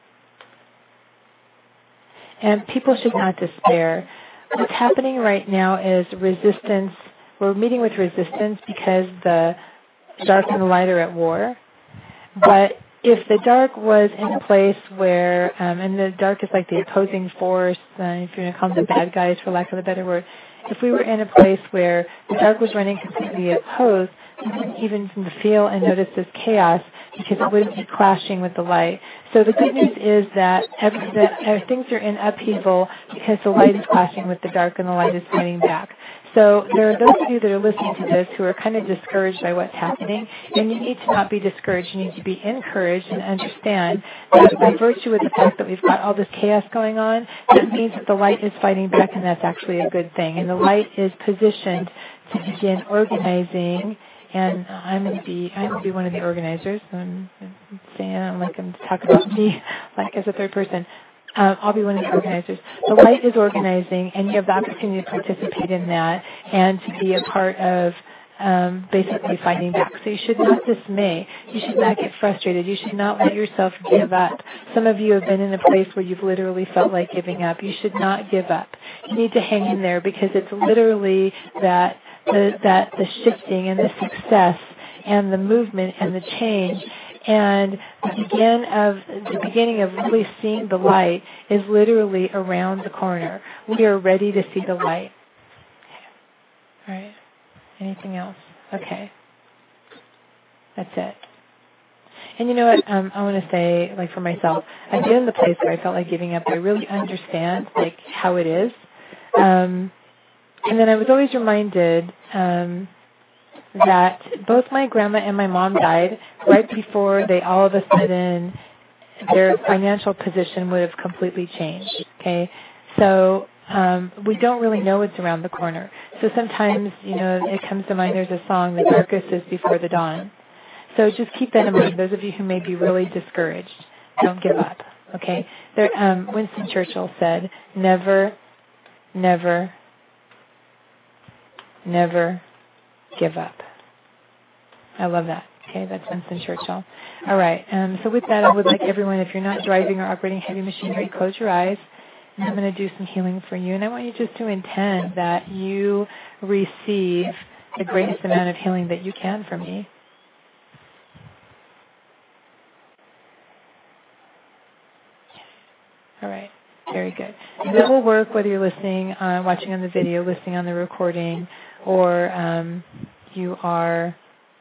and people should not despair. What's happening right now is resistance. We're meeting with resistance because the dark and the light are at war. But if the dark was in a place where, um, and the dark is like the opposing force, uh, if you're going to call them the bad guys, for lack of a better word, if we were in a place where the dark was running completely opposed, we wouldn't even feel and notice this chaos because it wouldn't be clashing with the light. So the good news is that, every, that uh, things are in upheaval because the light is clashing with the dark and the light is fighting back. So there are those of you that are listening to this who are kind of discouraged by what's happening, and you need to not be discouraged. You need to be encouraged and understand that by virtue of the fact that we've got all this chaos going on, that means that the light is fighting back, and that's actually a good thing. And the light is positioned to begin organizing. And I'm going to be I'm going to be one of the organizers. I'm saying I don't like them to talk about me like as a third person. Um, I'll be one of the organizers. The light is organizing, and you have the opportunity to participate in that and to be a part of um, basically fighting back. So you should not dismay. You should not get frustrated. You should not let yourself give up. Some of you have been in a place where you've literally felt like giving up. You should not give up. You need to hang in there because it's literally that the, that the shifting and the success and the movement and the change. And the begin of the beginning of really seeing the light is literally around the corner. We are ready to see the light. Okay. All right. Anything else? Okay. That's it. And you know what? Um, I want to say, like for myself, I've been in the place where I felt like giving up. I really understand like how it is. Um, and then I was always reminded um, that both my grandma and my mom died right before they all of a sudden, their financial position would have completely changed. Okay, so um, we don't really know what's around the corner. So sometimes, you know, it comes to mind. There's a song, "The darkest is before the dawn." So just keep that in mind. Those of you who may be really discouraged, don't give up. Okay, there, um, Winston Churchill said, "Never, never, never give up." I love that. Okay, that's Winston Churchill. All right, um, so with that, I would like everyone, if you're not driving or operating heavy machinery, close your eyes. And I'm going to do some healing for you. And I want you just to intend that you receive the greatest amount of healing that you can from me. All right. Very good. And that will work whether you're listening, uh, watching on the video, listening on the recording, or um, you are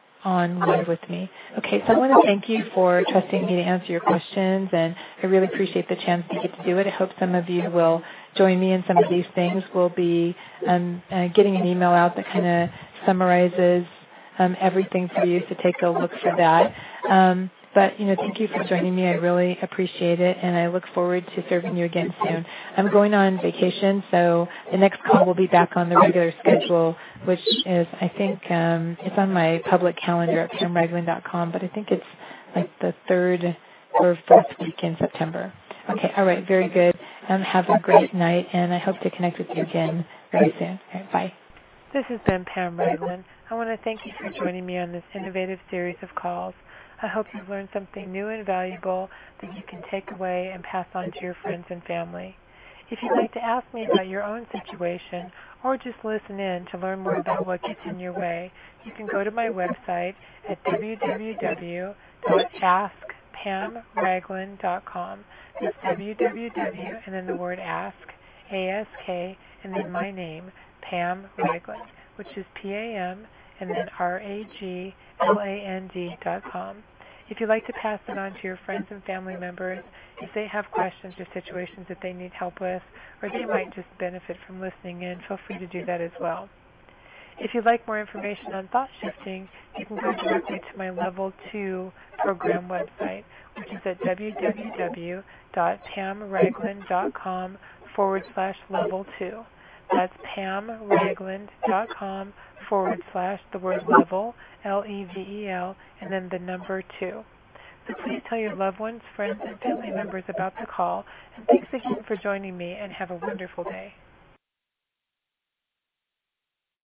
on live with me. Okay, so I want to thank you for trusting me to answer your questions, and I really appreciate the chance to get to do it. I hope some of you will join me in some of these things. We'll be um, uh, getting an email out that kind of summarizes um, everything for you, so take a look for that. Um, But, you know, thank you for joining me. I really appreciate it, and I look forward to serving you again soon. I'm going on vacation, so the next call will be back on the regular schedule, which is, I think, um, it's on my public calendar at pam ragland dot com, but I think it's like the third or fourth week in September. Okay, all right, very good. Um, have a great night, and I hope to connect with you again very soon. All right, bye. This has been Pam Ragland. I want to thank you for joining me on this innovative series of calls. I hope you've learned something new and valuable that you can take away and pass on to your friends and family. If you'd like to ask me about your own situation or just listen in to learn more about what gets in your way, you can go to my website at w w w dot ask pam ragland dot com. That's w w w and then the word ask, A S K, and then my name, Pam Ragland, which is P A M and then R A G L A N D dot com. If you'd like to pass it on to your friends and family members, if they have questions or situations that they need help with, or they might just benefit from listening in, feel free to do that as well. If you'd like more information on thought shifting, you can go directly to my Level two program website, which is at w w w dot pam ragland dot com forward slash level two. That's pam ragland dot com forward slash the word level, L E V E L, and then the number two. So please tell your loved ones, friends, and family members about the call. And thanks again for joining me, and have a wonderful day.